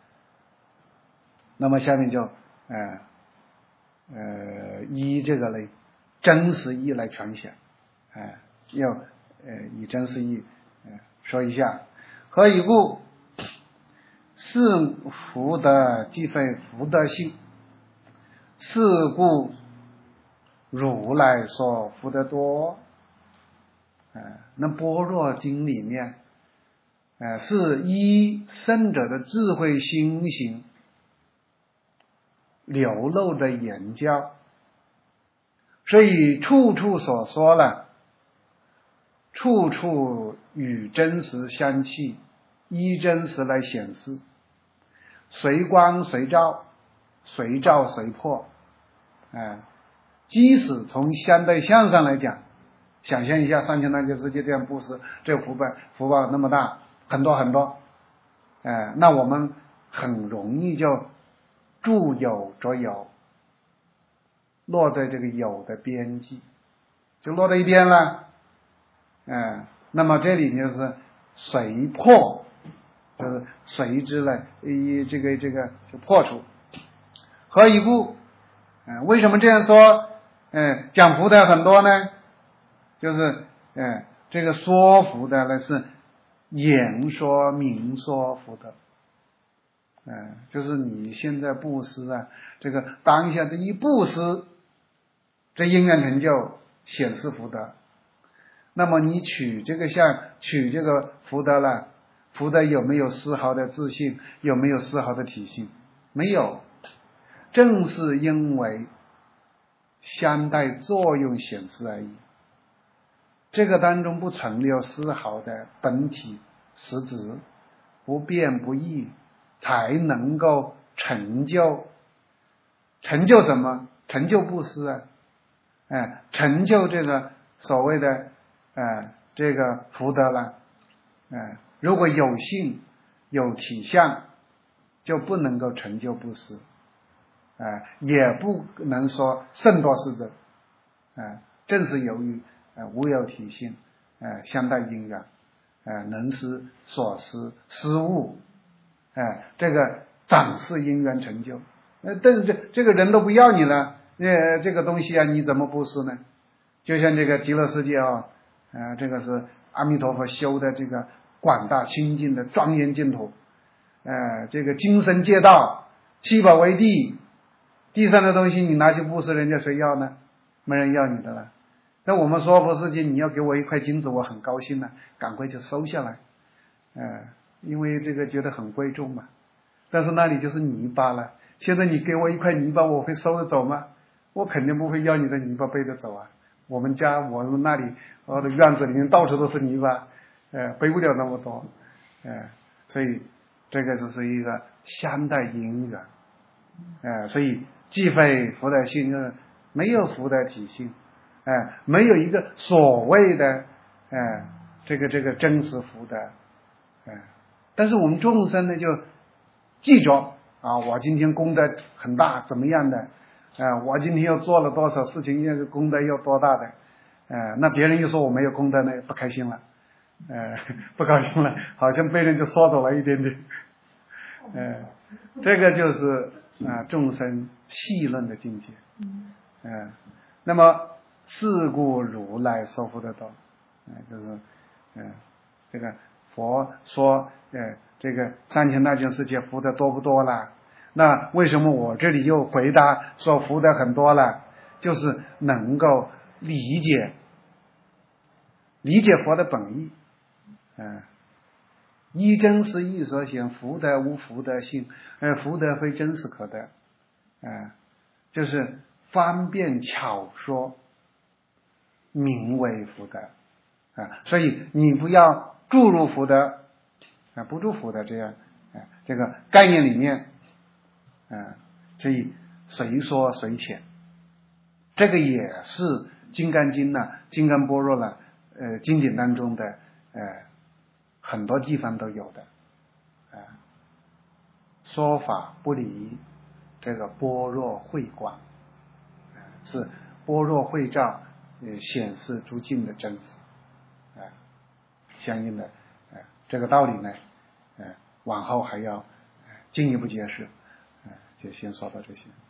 那么下面就呃呃依这个类真实义来诠释，哎，要呃以真实义呃说一下，何以故？是福德即非福德性，是故如来说福德多。呃，那般若经里面，呃，是依圣者的智慧心行流露的言教，所以处处所说了，处处与真实相契，依真实来显示，随光随照，随照随破。呃，即使从相对相上来讲，想象一下三千大千世界这样布施，这个福报福报那么大，很多很多，呃，那我们很容易就著有着有，落在这个有的边际，就落在一边了。呃，那么这里就是随破，就是随之了，一这个这个就破除。何以故？呃，为什么这样说？呃，讲福德很多呢？就是呃，这个说福德呢是言说明说福德，呃，就是你现在布施啊，这个当下这一布施，这因缘成就显示福德。那么你取这个相，取这个福德了，福德有没有丝毫的自信？有没有丝毫的体性？没有，正是因为相待作用显示而已。这个当中不存留丝毫的本体实质，不变不异，才能够成就。成就什么？成就布施啊，哎，成就这个所谓的呃这个福德了。哎，如果有性有体相，就不能够成就布施，哎，也不能说甚多是真。哎，正是由于呃，无有体性，呃，相待因缘，呃，能思所思思悟，哎、呃，这个展示因缘成就。呃，但是这这个人都不要你了，呃，这个东西啊，你怎么布施呢？就像这个极乐世界啊，呃，这个是阿弥陀佛修的这个广大清净的庄严净土， 呃，这个精神借道，七宝为地，地上的东西你拿去布施，人家谁要呢？没人要你的了。那我们说佛世界，你要给我一块金子，我很高兴了，赶快就收下来，呃，因为这个觉得很贵重嘛。但是那里就是泥巴了，现在你给我一块泥巴，我会收得走吗？我肯定不会要你的泥巴背着走啊。我们家我们那里我的院子里面到处都是泥巴，呃，背不了那么多，呃，所以这个就是一个相待因缘，呃，所以既非福德性，就是没有福德体性，哎、呃，没有一个所谓的，呃，这个这个真实福德，哎、呃，但是我们众生呢就记着啊，我今天功德很大，怎么样的，啊、呃，我今天又做了多少事情，那个功德又多大的，呃，那别人一说我没有功德呢，不开心了，呃，不高兴了，好像被人就说走了一点点，呃，这个就是啊、呃、众生细论的境界，嗯、呃，那么是故如来说福德道，呃，就是，嗯、呃，这个佛说，呃，这个三千大千世界福德多不多了？那为什么我这里又回答说福德很多了？就是能够理解理解佛的本意，嗯、呃，依真实义所显，福德无福德性，呃，福德非真实可得，啊、呃，就是方便巧说，名为福德，啊、呃，所以你不要注入福德，啊、呃，不注福德这样，啊、呃，这个概念里面，啊、呃，所以随说随浅，这个也是《金刚经》呢，《金刚般若》呢，呃，经典当中的，呃，很多地方都有的，啊、呃，说法不离这个般若慧光，呃、是般若慧照，呃，显示诸境的真实，啊、呃，相应的，呃，这个道理呢，呃，往后还要、呃、进一步解释，呃，就先说到这些。